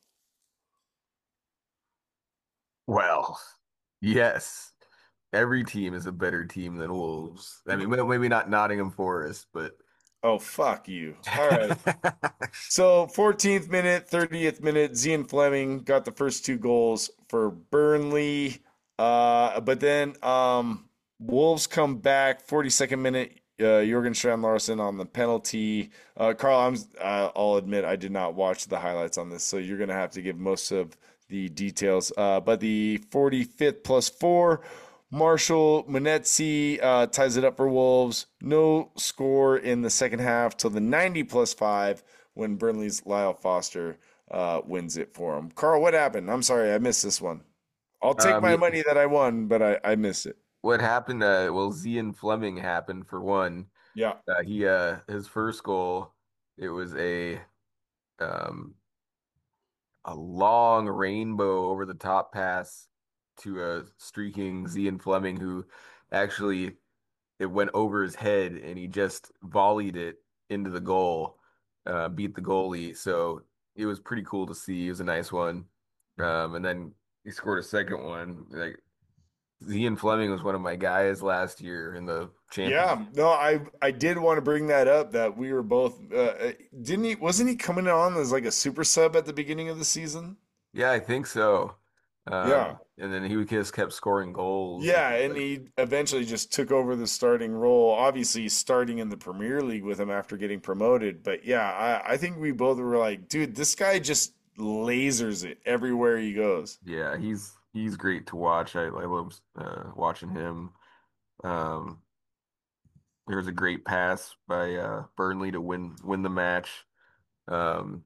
S4: well, yes. Every team is a better team than Wolves. I mean, maybe not Nottingham Forest, but
S3: Oh, fuck you. All right. So 14th minute, 30th minute, Zian Fleming got the first two goals for Burnley. But then Wolves come back, 42nd minute, Jurgen Strand Larson on the penalty. Carl, I'll admit I did not watch the highlights on this, so you're gonna have to give most of the details. But the 45th plus four, Marshall Munetsi ties it up for Wolves. No score in the second half till the 90 plus five when Burnley's Lyle Foster wins it for him. Carl, what happened? I'm sorry, I missed this one. I'll take my
S4: yeah,
S3: money that I won, but I missed it.
S4: what happened? Well, Zian Fleming happened for one.
S3: Yeah.
S4: He his first goal It was um a long rainbow over the top pass to a streaking Zian Fleming who actually it went over his head and he just volleyed it into the goal, beat the goalie. So it was pretty cool to see. It was a nice one. And then he scored a second one. Like Zian Fleming was one of my guys last year in the
S3: Yeah,
S4: championship.
S3: no, I did want to bring that up that we were both didn't he wasn't he coming on as like a super sub at the beginning of the season?
S4: Yeah, I think so.
S3: Yeah.
S4: And then he just kept scoring goals.
S3: Yeah, and
S4: Like,
S3: he eventually just took over the starting role. Obviously, starting in the Premier League with him after getting promoted. But yeah, I think we both were like, dude, this guy just lasers it everywhere he goes.
S4: yeah, he's great to watch. I love watching him. Um, there was a great pass by Burnley to win the match. Um,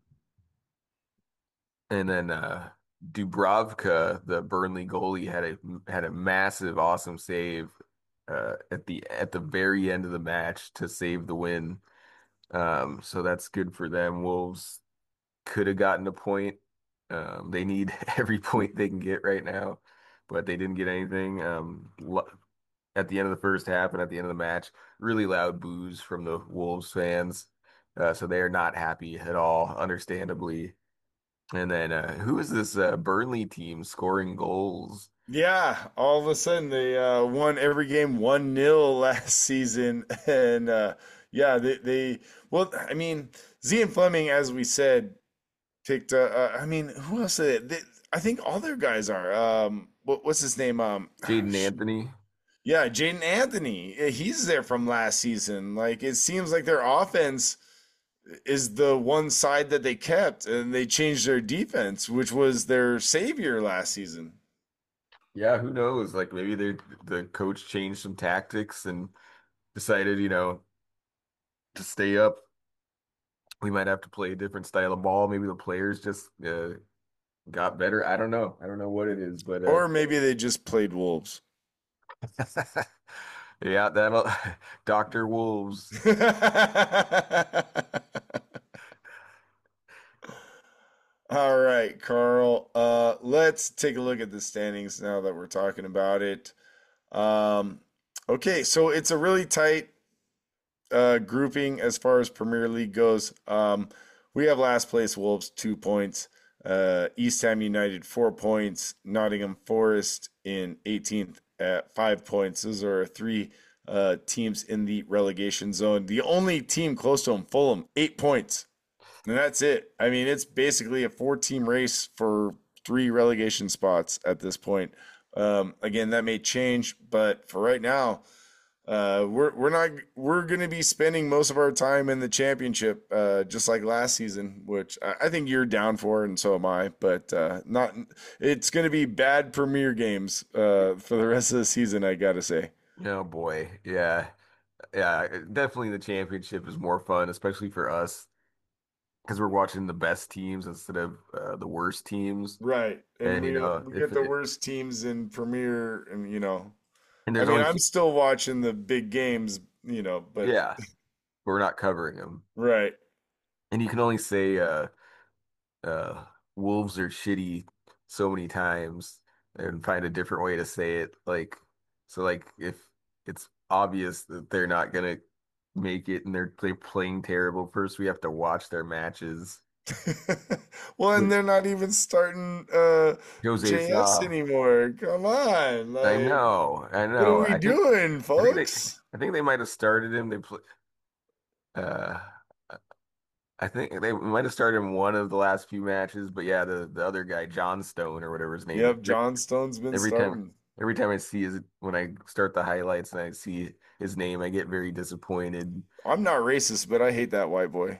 S4: and then Dubravka, the Burnley goalie, had a massive, awesome save at the very end of the match to save the win. So that's good for them. Wolves could have gotten a point. They need every point they can get right now, but they didn't get anything. At the end of the first half and at the end of the match, really loud boos from the Wolves fans. So they are not happy at all, understandably. And then who is this Burnley team scoring goals?
S3: Yeah, all of a sudden they won every game 1-0 last season, and yeah, they well, I mean, Zian Fleming, as we said, picked. I mean, who else? I think all their guys are. What's his name?
S4: Jaden Anthony.
S3: Yeah, Jaden Anthony. He's there from last season. Like it seems like their offense is the one side that they kept, and they changed their defense, which was their savior last season.
S4: Yeah, who knows? Like maybe the coach changed some tactics and decided, to stay up. We might have to play a different style of ball. Maybe the players just got better. I don't know. I don't know what it is, but
S3: Or maybe they just played Wolves.
S4: yeah, that'll Dr. Wolves.
S3: All right, Carl. Let's take a look at the standings now that we're talking about it. Um, okay, so it's a really tight grouping as far as Premier League goes. We have last place Wolves 2 points, East Ham United 4 points, Nottingham Forest in 18th at 5 points. Those are three teams in the relegation zone. The only team close to them, Fulham, 8 points. And that's it. I mean, it's basically a four-team race for three relegation spots at this point. Again, that may change, but for right now, we're going to be spending most of our time in the championship, just like last season, which I think you're down for, and so am I. But not. It's going to be bad Premier games for the rest of the season. I got to say.
S4: Oh boy. Yeah. Yeah, definitely the championship is more fun, especially for us because we're watching the best teams instead of the worst teams.
S3: Right, and
S4: And
S3: we
S4: if
S3: get the
S4: it
S3: worst teams in Premier, and
S4: and
S3: I
S4: there's
S3: mean,
S4: only
S3: I'm still watching the big games, but
S4: yeah, we're not covering them.
S3: right.
S4: And you can only say uh Wolves are shitty so many times and find a different way to say it. Like if it's obvious that they're not gonna make it and they're playing terrible, first we have to watch their matches.
S3: Well, and
S4: Like
S3: they're not even starting
S4: Jose
S3: JS
S4: Sa.
S3: anymore. Come on,
S4: I
S3: like,
S4: know, I
S3: what are
S4: know.
S3: we doing,
S4: I think they
S3: folks?
S4: I think they might have started him. Uh I think they might have started him one of the last few matches, but yeah, the other guy, John Stone or whatever his name is.
S3: Yep, John Stone's been
S4: Every time
S3: starting.
S4: every time I see his when I start the highlights and I see his name, I get very disappointed.
S3: I'm not racist, but I hate that white boy.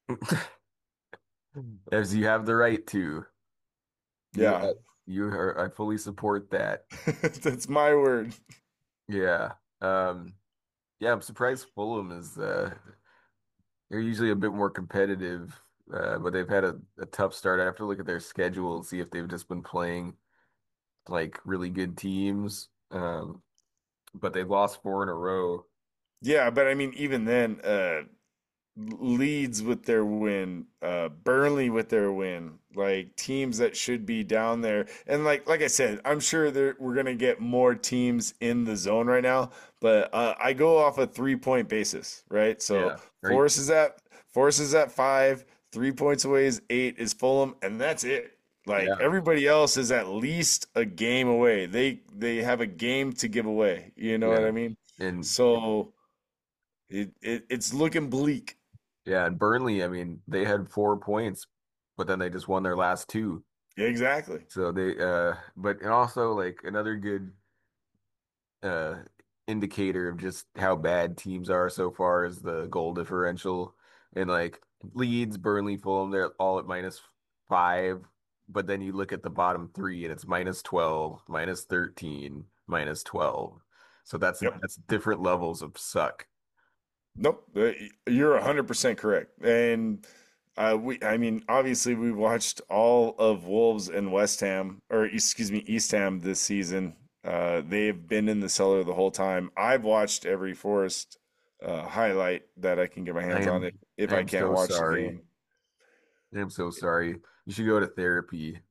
S4: As you have the right to. You
S3: Yeah,
S4: you are I fully support that.
S3: that's my word.
S4: Yeah. Yeah, I'm surprised Fulham is they're usually a bit more competitive, but they've had a tough start. I have to look at their schedule and see if they've just been playing like really good teams. But they've lost four in a row.
S3: Yeah, but I mean, even then, Leeds with their win, Burnley with their win, like teams that should be down there. And like I said, I'm sure we're gonna get more teams in the zone right now, but I go off a 3 point basis, right? So
S4: Yeah. Right.
S3: Forest is at 5, 3 points away is 8 is Fulham, and that's it. Like
S4: Yeah.
S3: everybody else is at least a game away. They have a game to give away. You know what
S4: Yeah.
S3: I mean?
S4: And
S3: So it's looking bleak.
S4: yeah, and Burnley, I mean, they had 4 points, but then they just won their last two.
S3: Exactly.
S4: So but and also like another good uh indicator of just how bad teams are so far is the goal differential. And like Leeds, Burnley, Fulham, they're all at -5. But then you look at the bottom three and it's -12, -13, -12. So
S3: Yep.
S4: that's different levels of suck.
S3: Nope. You're 100% correct. And I mean, obviously, we watched all of Wolves and West Ham, or excuse me, East Ham this season. They've been in the cellar the whole time. I've watched every Forest highlight that I can get my
S4: I
S3: hands on
S4: am
S3: it if
S4: I
S3: I
S4: am
S3: can't
S4: so
S3: watch the
S4: sorry.
S3: game.
S4: I am so sorry. You should go to therapy.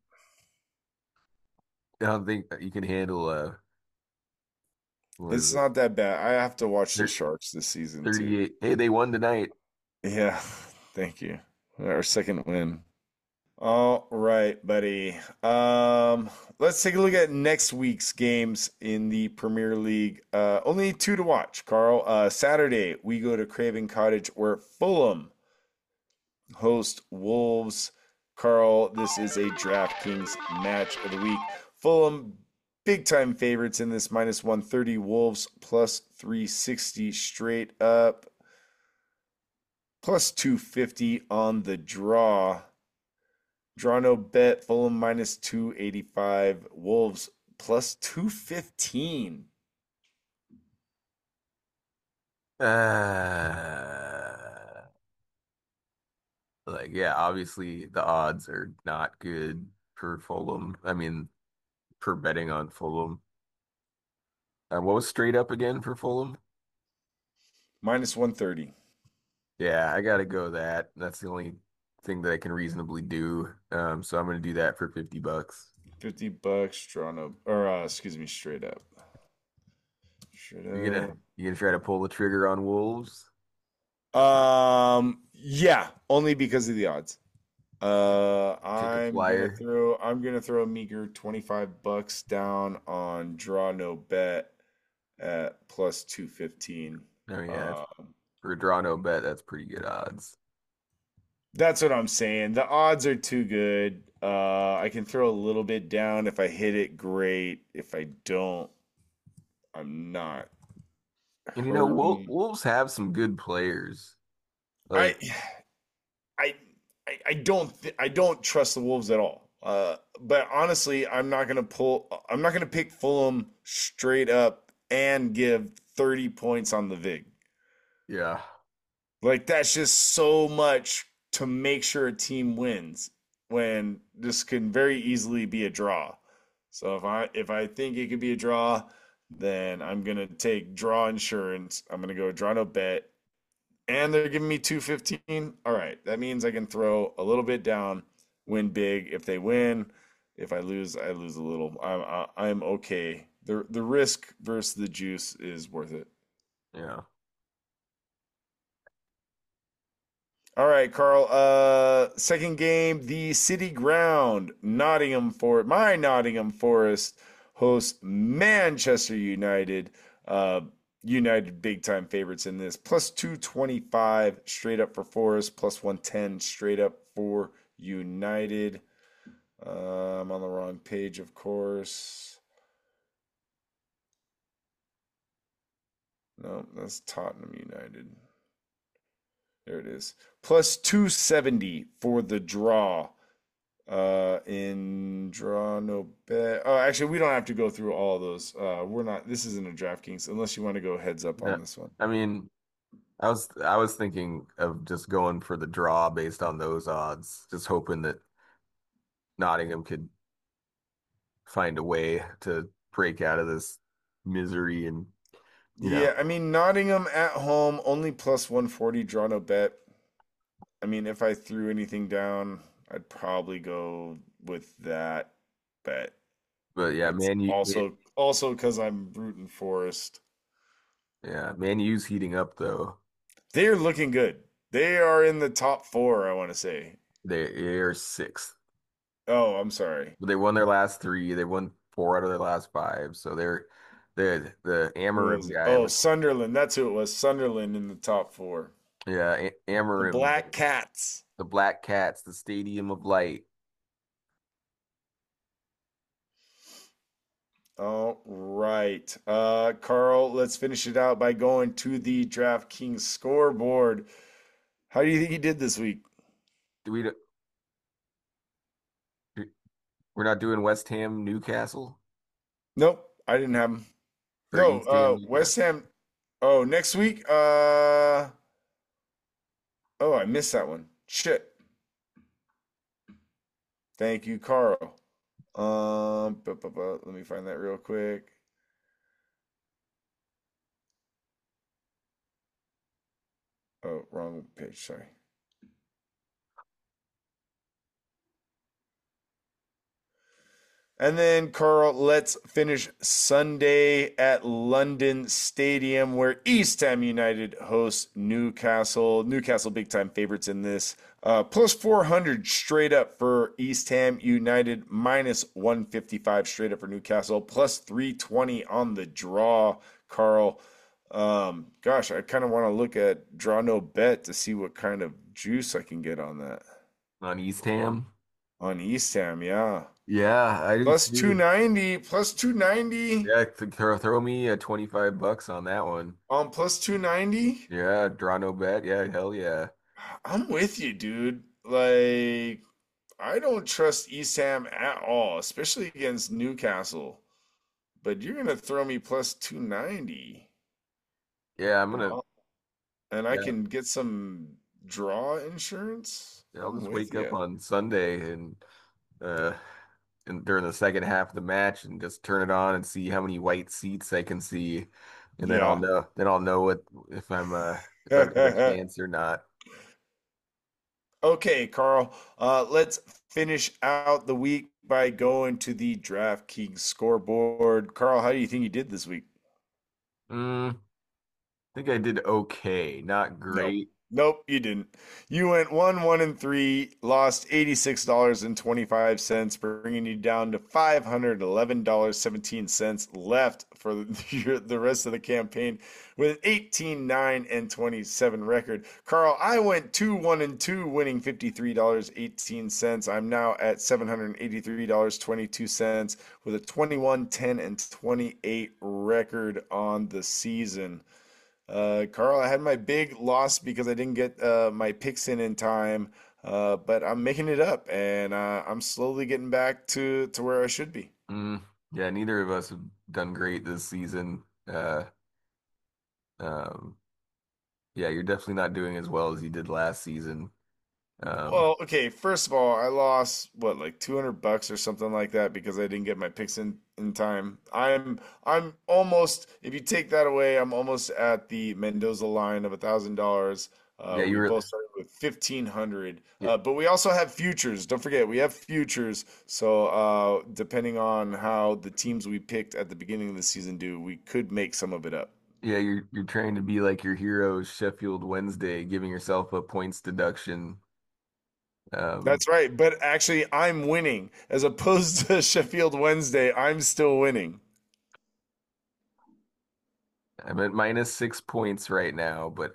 S4: I don't think you can handle what is
S3: It's
S4: it?
S3: not that bad. I have to watch the
S4: Thir
S3: Sharks this season too.
S4: 38. Hey, they won tonight.
S3: Yeah, thank you. Our second win. All right, buddy. Let's take a look at next week's games in the Premier League. Only two to watch, Carl. Saturday, we go to Craven Cottage where Fulham host Wolves. Carl, this is a DraftKings match of the week. Fulham, big time favorites in this -130. Wolves +360 straight up, +250 on the draw. Draw no bet, Fulham -285, Wolves +215.
S4: Uh, like yeah, obviously the odds are not good for Fulham. I mean, for betting on Fulham. What was straight up again for Fulham?
S3: -130.
S4: Yeah, I gotta go that. That's the only thing that I can reasonably do. So I'm gonna do that for $50.
S3: $50, draw no, or excuse me, straight up. Straight up.
S4: You gonna try to pull the trigger on Wolves?
S3: Yeah, only because of the odds.
S4: Take a flyer.
S3: I'm gonna throw a meager $25 down on draw no bet at +215.
S4: Oh yeah,
S3: Um,
S4: for a draw no bet, that's pretty good odds.
S3: That's what I'm saying. The odds are too good. I can throw a little bit down. If I hit it, great. If I don't, I'm not
S4: And
S3: hurting.
S4: Wolves have some good players.
S3: I,
S4: Like,
S3: I, I don't trust the Wolves at all. But honestly, I'm not gonna pick Fulham straight up and give 30 points on the VIG.
S4: yeah.
S3: Like that's just so much to make sure a team wins when this can very easily be a draw. So if I think it could be a draw, then I'm gonna take draw insurance. I'm gonna go draw no bet, and they're giving me 215. All right, that means I can throw a little bit down, win big. If they win, if I lose a little. I'm okay. The risk versus the juice is worth it.
S4: Yeah.
S3: All right, Carl. Second game, the City Ground, my Nottingham Forest hosts Manchester United. United big time favorites in this. +225 straight up for Forest, +110 straight up for United. I'm on the wrong page, of course. No, that's Tottenham United. There it is. +270 for the draw. In draw no bet. Oh, actually, we don't have to go through all of those. We're not. This isn't a DraftKings unless you want to go heads up
S4: Yeah.
S3: on this one.
S4: I mean, I was thinking of just going for the draw based on those odds, just hoping that Nottingham could find a way to break out of this misery and, you know,
S3: Yeah, I mean Nottingham at home only +140 draw no bet. I mean, if I threw anything down, I'd probably go with that bet.
S4: But yeah,
S3: It's
S4: Man U,
S3: also because I'm rooting Forest.
S4: yeah, Man U's heating up though.
S3: They're looking good. They are in the top four, I want to say.
S4: They're sixth.
S3: Oh, I'm sorry.
S4: But they won their last three. They won four out of their last five. So they're the
S3: Who
S4: Amarim
S3: was it?
S4: guy
S3: Oh,
S4: with
S3: Sunderland. That's who it was. Sunderland in the top four.
S4: yeah,
S3: The
S4: Amarim,
S3: Black Cats.
S4: the Black Cats, the Stadium of Light.
S3: All right. Carl, let's finish it out by going to the DraftKings scoreboard. How do you think he did this week?
S4: Do we we're not doing West Ham Newcastle
S3: Nope, I didn't have him.
S4: or
S3: No,
S4: East Ham
S3: West
S4: Newcastle?
S3: Ham. Oh, next week. Oh, I missed that one. Shit. Thank you, Carl. Let me find that real quick. Oh, wrong page. Sorry. And then, Carl, let's finish Sunday at London Stadium, where East Ham United hosts Newcastle. Newcastle, big time favorites in this. Plus 400 straight up for East Ham United, minus 155 straight up for Newcastle, plus 320 on the draw, Carl. Gosh, I kind of want to look at draw no bet to see what kind of juice I can get on that.
S4: On East Ham?
S3: On East Ham, yeah.
S4: Yeah, I do
S3: Plus
S4: too.
S3: 290, plus 290
S4: Yeah, throw me a 25 bucks on that one.
S3: on plus 290.
S4: Yeah, draw no bet. Yeah, hell yeah.
S3: I'm with you, dude. Like, I don't trust East Ham at all, especially against Newcastle. But you're gonna throw me plus 290,
S4: Yeah, I'm
S3: and
S4: gonna
S3: I
S4: yeah,
S3: can get some draw insurance.
S4: yeah, I'll
S3: I'm
S4: just
S3: with
S4: wake up
S3: you.
S4: on Sunday uh and during the second half of the match and just turn it on and see how many white seats I can see, and then
S3: Yeah.
S4: I'll know what if I've got a chance or not.
S3: Okay, Carl. Let's finish out the week by going to the DraftKings scoreboard. Carl, how do you think you did this week?
S4: I think I did okay, not
S3: Nope.
S4: great.
S3: Nope, you didn't. You went 1-1-3, lost $86.25, bringing you down to $511.17 left for the rest of the campaign with an 18-9-27 record. Carl, I went 2-1-2, winning $53.18. I'm now at $783.22 with a 21-10-28 record on the season. Carl, I had my big loss because I didn't get my picks in time, but I'm making it up, and I'm slowly getting back to where I should be.
S4: Yeah, neither of us have done great this season. Um, yeah, you're definitely not doing as well as you did last season. Um,
S3: Well, okay, first of all, I lost what, like $200 or something like that because I didn't get my picks in time. I'm almost, if you take that away, I'm almost at the Mendoza line of $1,000.
S4: yeah, you
S3: We
S4: were.
S3: both started with 1,500.
S4: Yeah,
S3: But we also have futures. Don't forget, we have futures. So depending on how the teams we picked at the beginning of the season do, we could make some of it up.
S4: yeah, you're trying to be like your hero, Sheffield Wednesday, giving yourself a points deduction. Um,
S3: That's right. But actually, I'm winning. As opposed to Sheffield Wednesday, I'm still winning.
S4: I'm at minus 6 points right now, but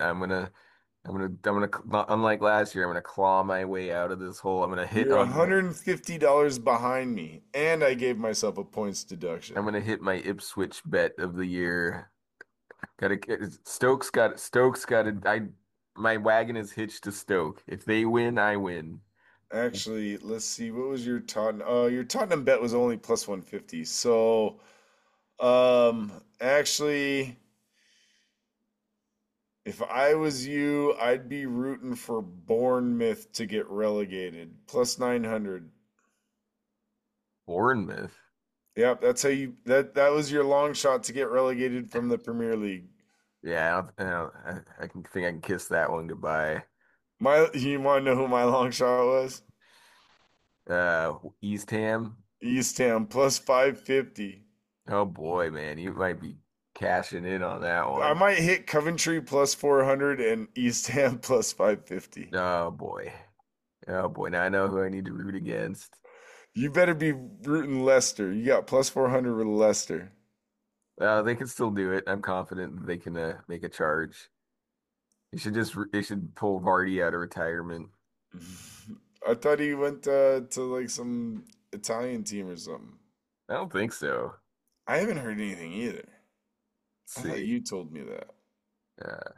S4: unlike last year, I'm gonna claw my way out of this hole.
S3: You're $150 behind me, and I gave myself a points
S4: I'm
S3: deduction.
S4: gonna hit my Ipswich bet of the year. Stokes got it. My wagon is hitched to Stoke. If they win, I win.
S3: Actually, let's see. What was your Tottenham? Oh, your Tottenham bet was only plus 150. So, actually, if I was you, I'd be rooting for Bournemouth to get relegated. Plus 900.
S4: Bournemouth.
S3: Yep, that's how you that was your long shot to get relegated from the Premier League.
S4: Yeah, I can think I can kiss that one goodbye.
S3: You want to know who my long shot was?
S4: East Ham.
S3: East Ham plus 550.
S4: Oh boy, man, you might be cashing in on that
S3: I
S4: one.
S3: might hit Coventry plus 400 and East Ham plus 550.
S4: Oh boy. Oh boy. Now I know who I need to root against.
S3: You better be rooting Leicester. You got plus 400 with Leicester.
S4: They can still do it. I'm confident that they can make a charge. They should pull Vardy out of retirement.
S3: I thought he went to like some Italian team or something.
S4: I don't think so.
S3: I haven't heard anything either.
S4: Let's
S3: I thought
S4: see.
S3: you told me that.
S4: Uh,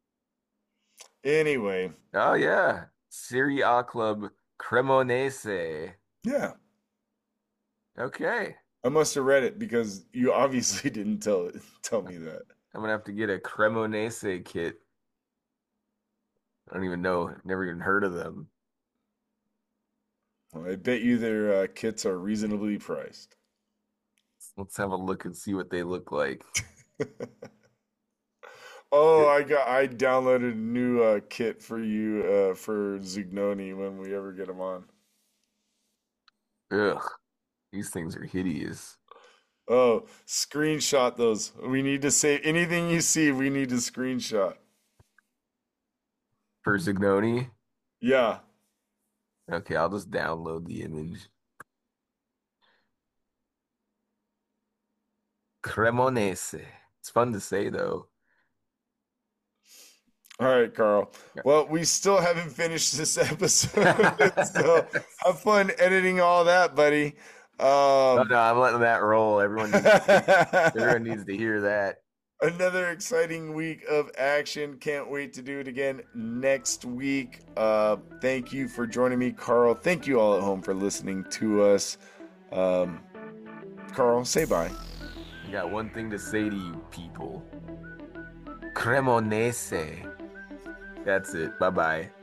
S3: Anyway,
S4: oh yeah, Serie A club Cremonese.
S3: yeah,
S4: Okay,
S3: I must have read it because you obviously didn't tell me that.
S4: I'm gonna have to get a Cremonese kit. I don't even know. Never even heard of them.
S3: Well, I bet you their kits are reasonably priced.
S4: Let's have a look and see what they look like.
S3: Oh, I downloaded a new kit for you for Zignoni when we ever get him on.
S4: Ugh, these things are hideous.
S3: Oh, screenshot those. We need to say anything you see, we need to screenshot.
S4: For Zignoni?
S3: Yeah.
S4: Okay, I'll just download the image. Cremonese. It's fun to say though.
S3: All right, Carl.
S4: Yeah.
S3: Well, we still haven't finished this episode, so have fun editing all that, buddy.
S4: Oh no, I'm letting that roll. Everyone needs to hear that.
S3: Another exciting week of action. Can't wait to do it again next week. Thank you for joining me, Carl. Thank you all at home for listening to us. Carl, say bye.
S4: I got one thing to say to you people. Cremonese. That's it. Bye-bye.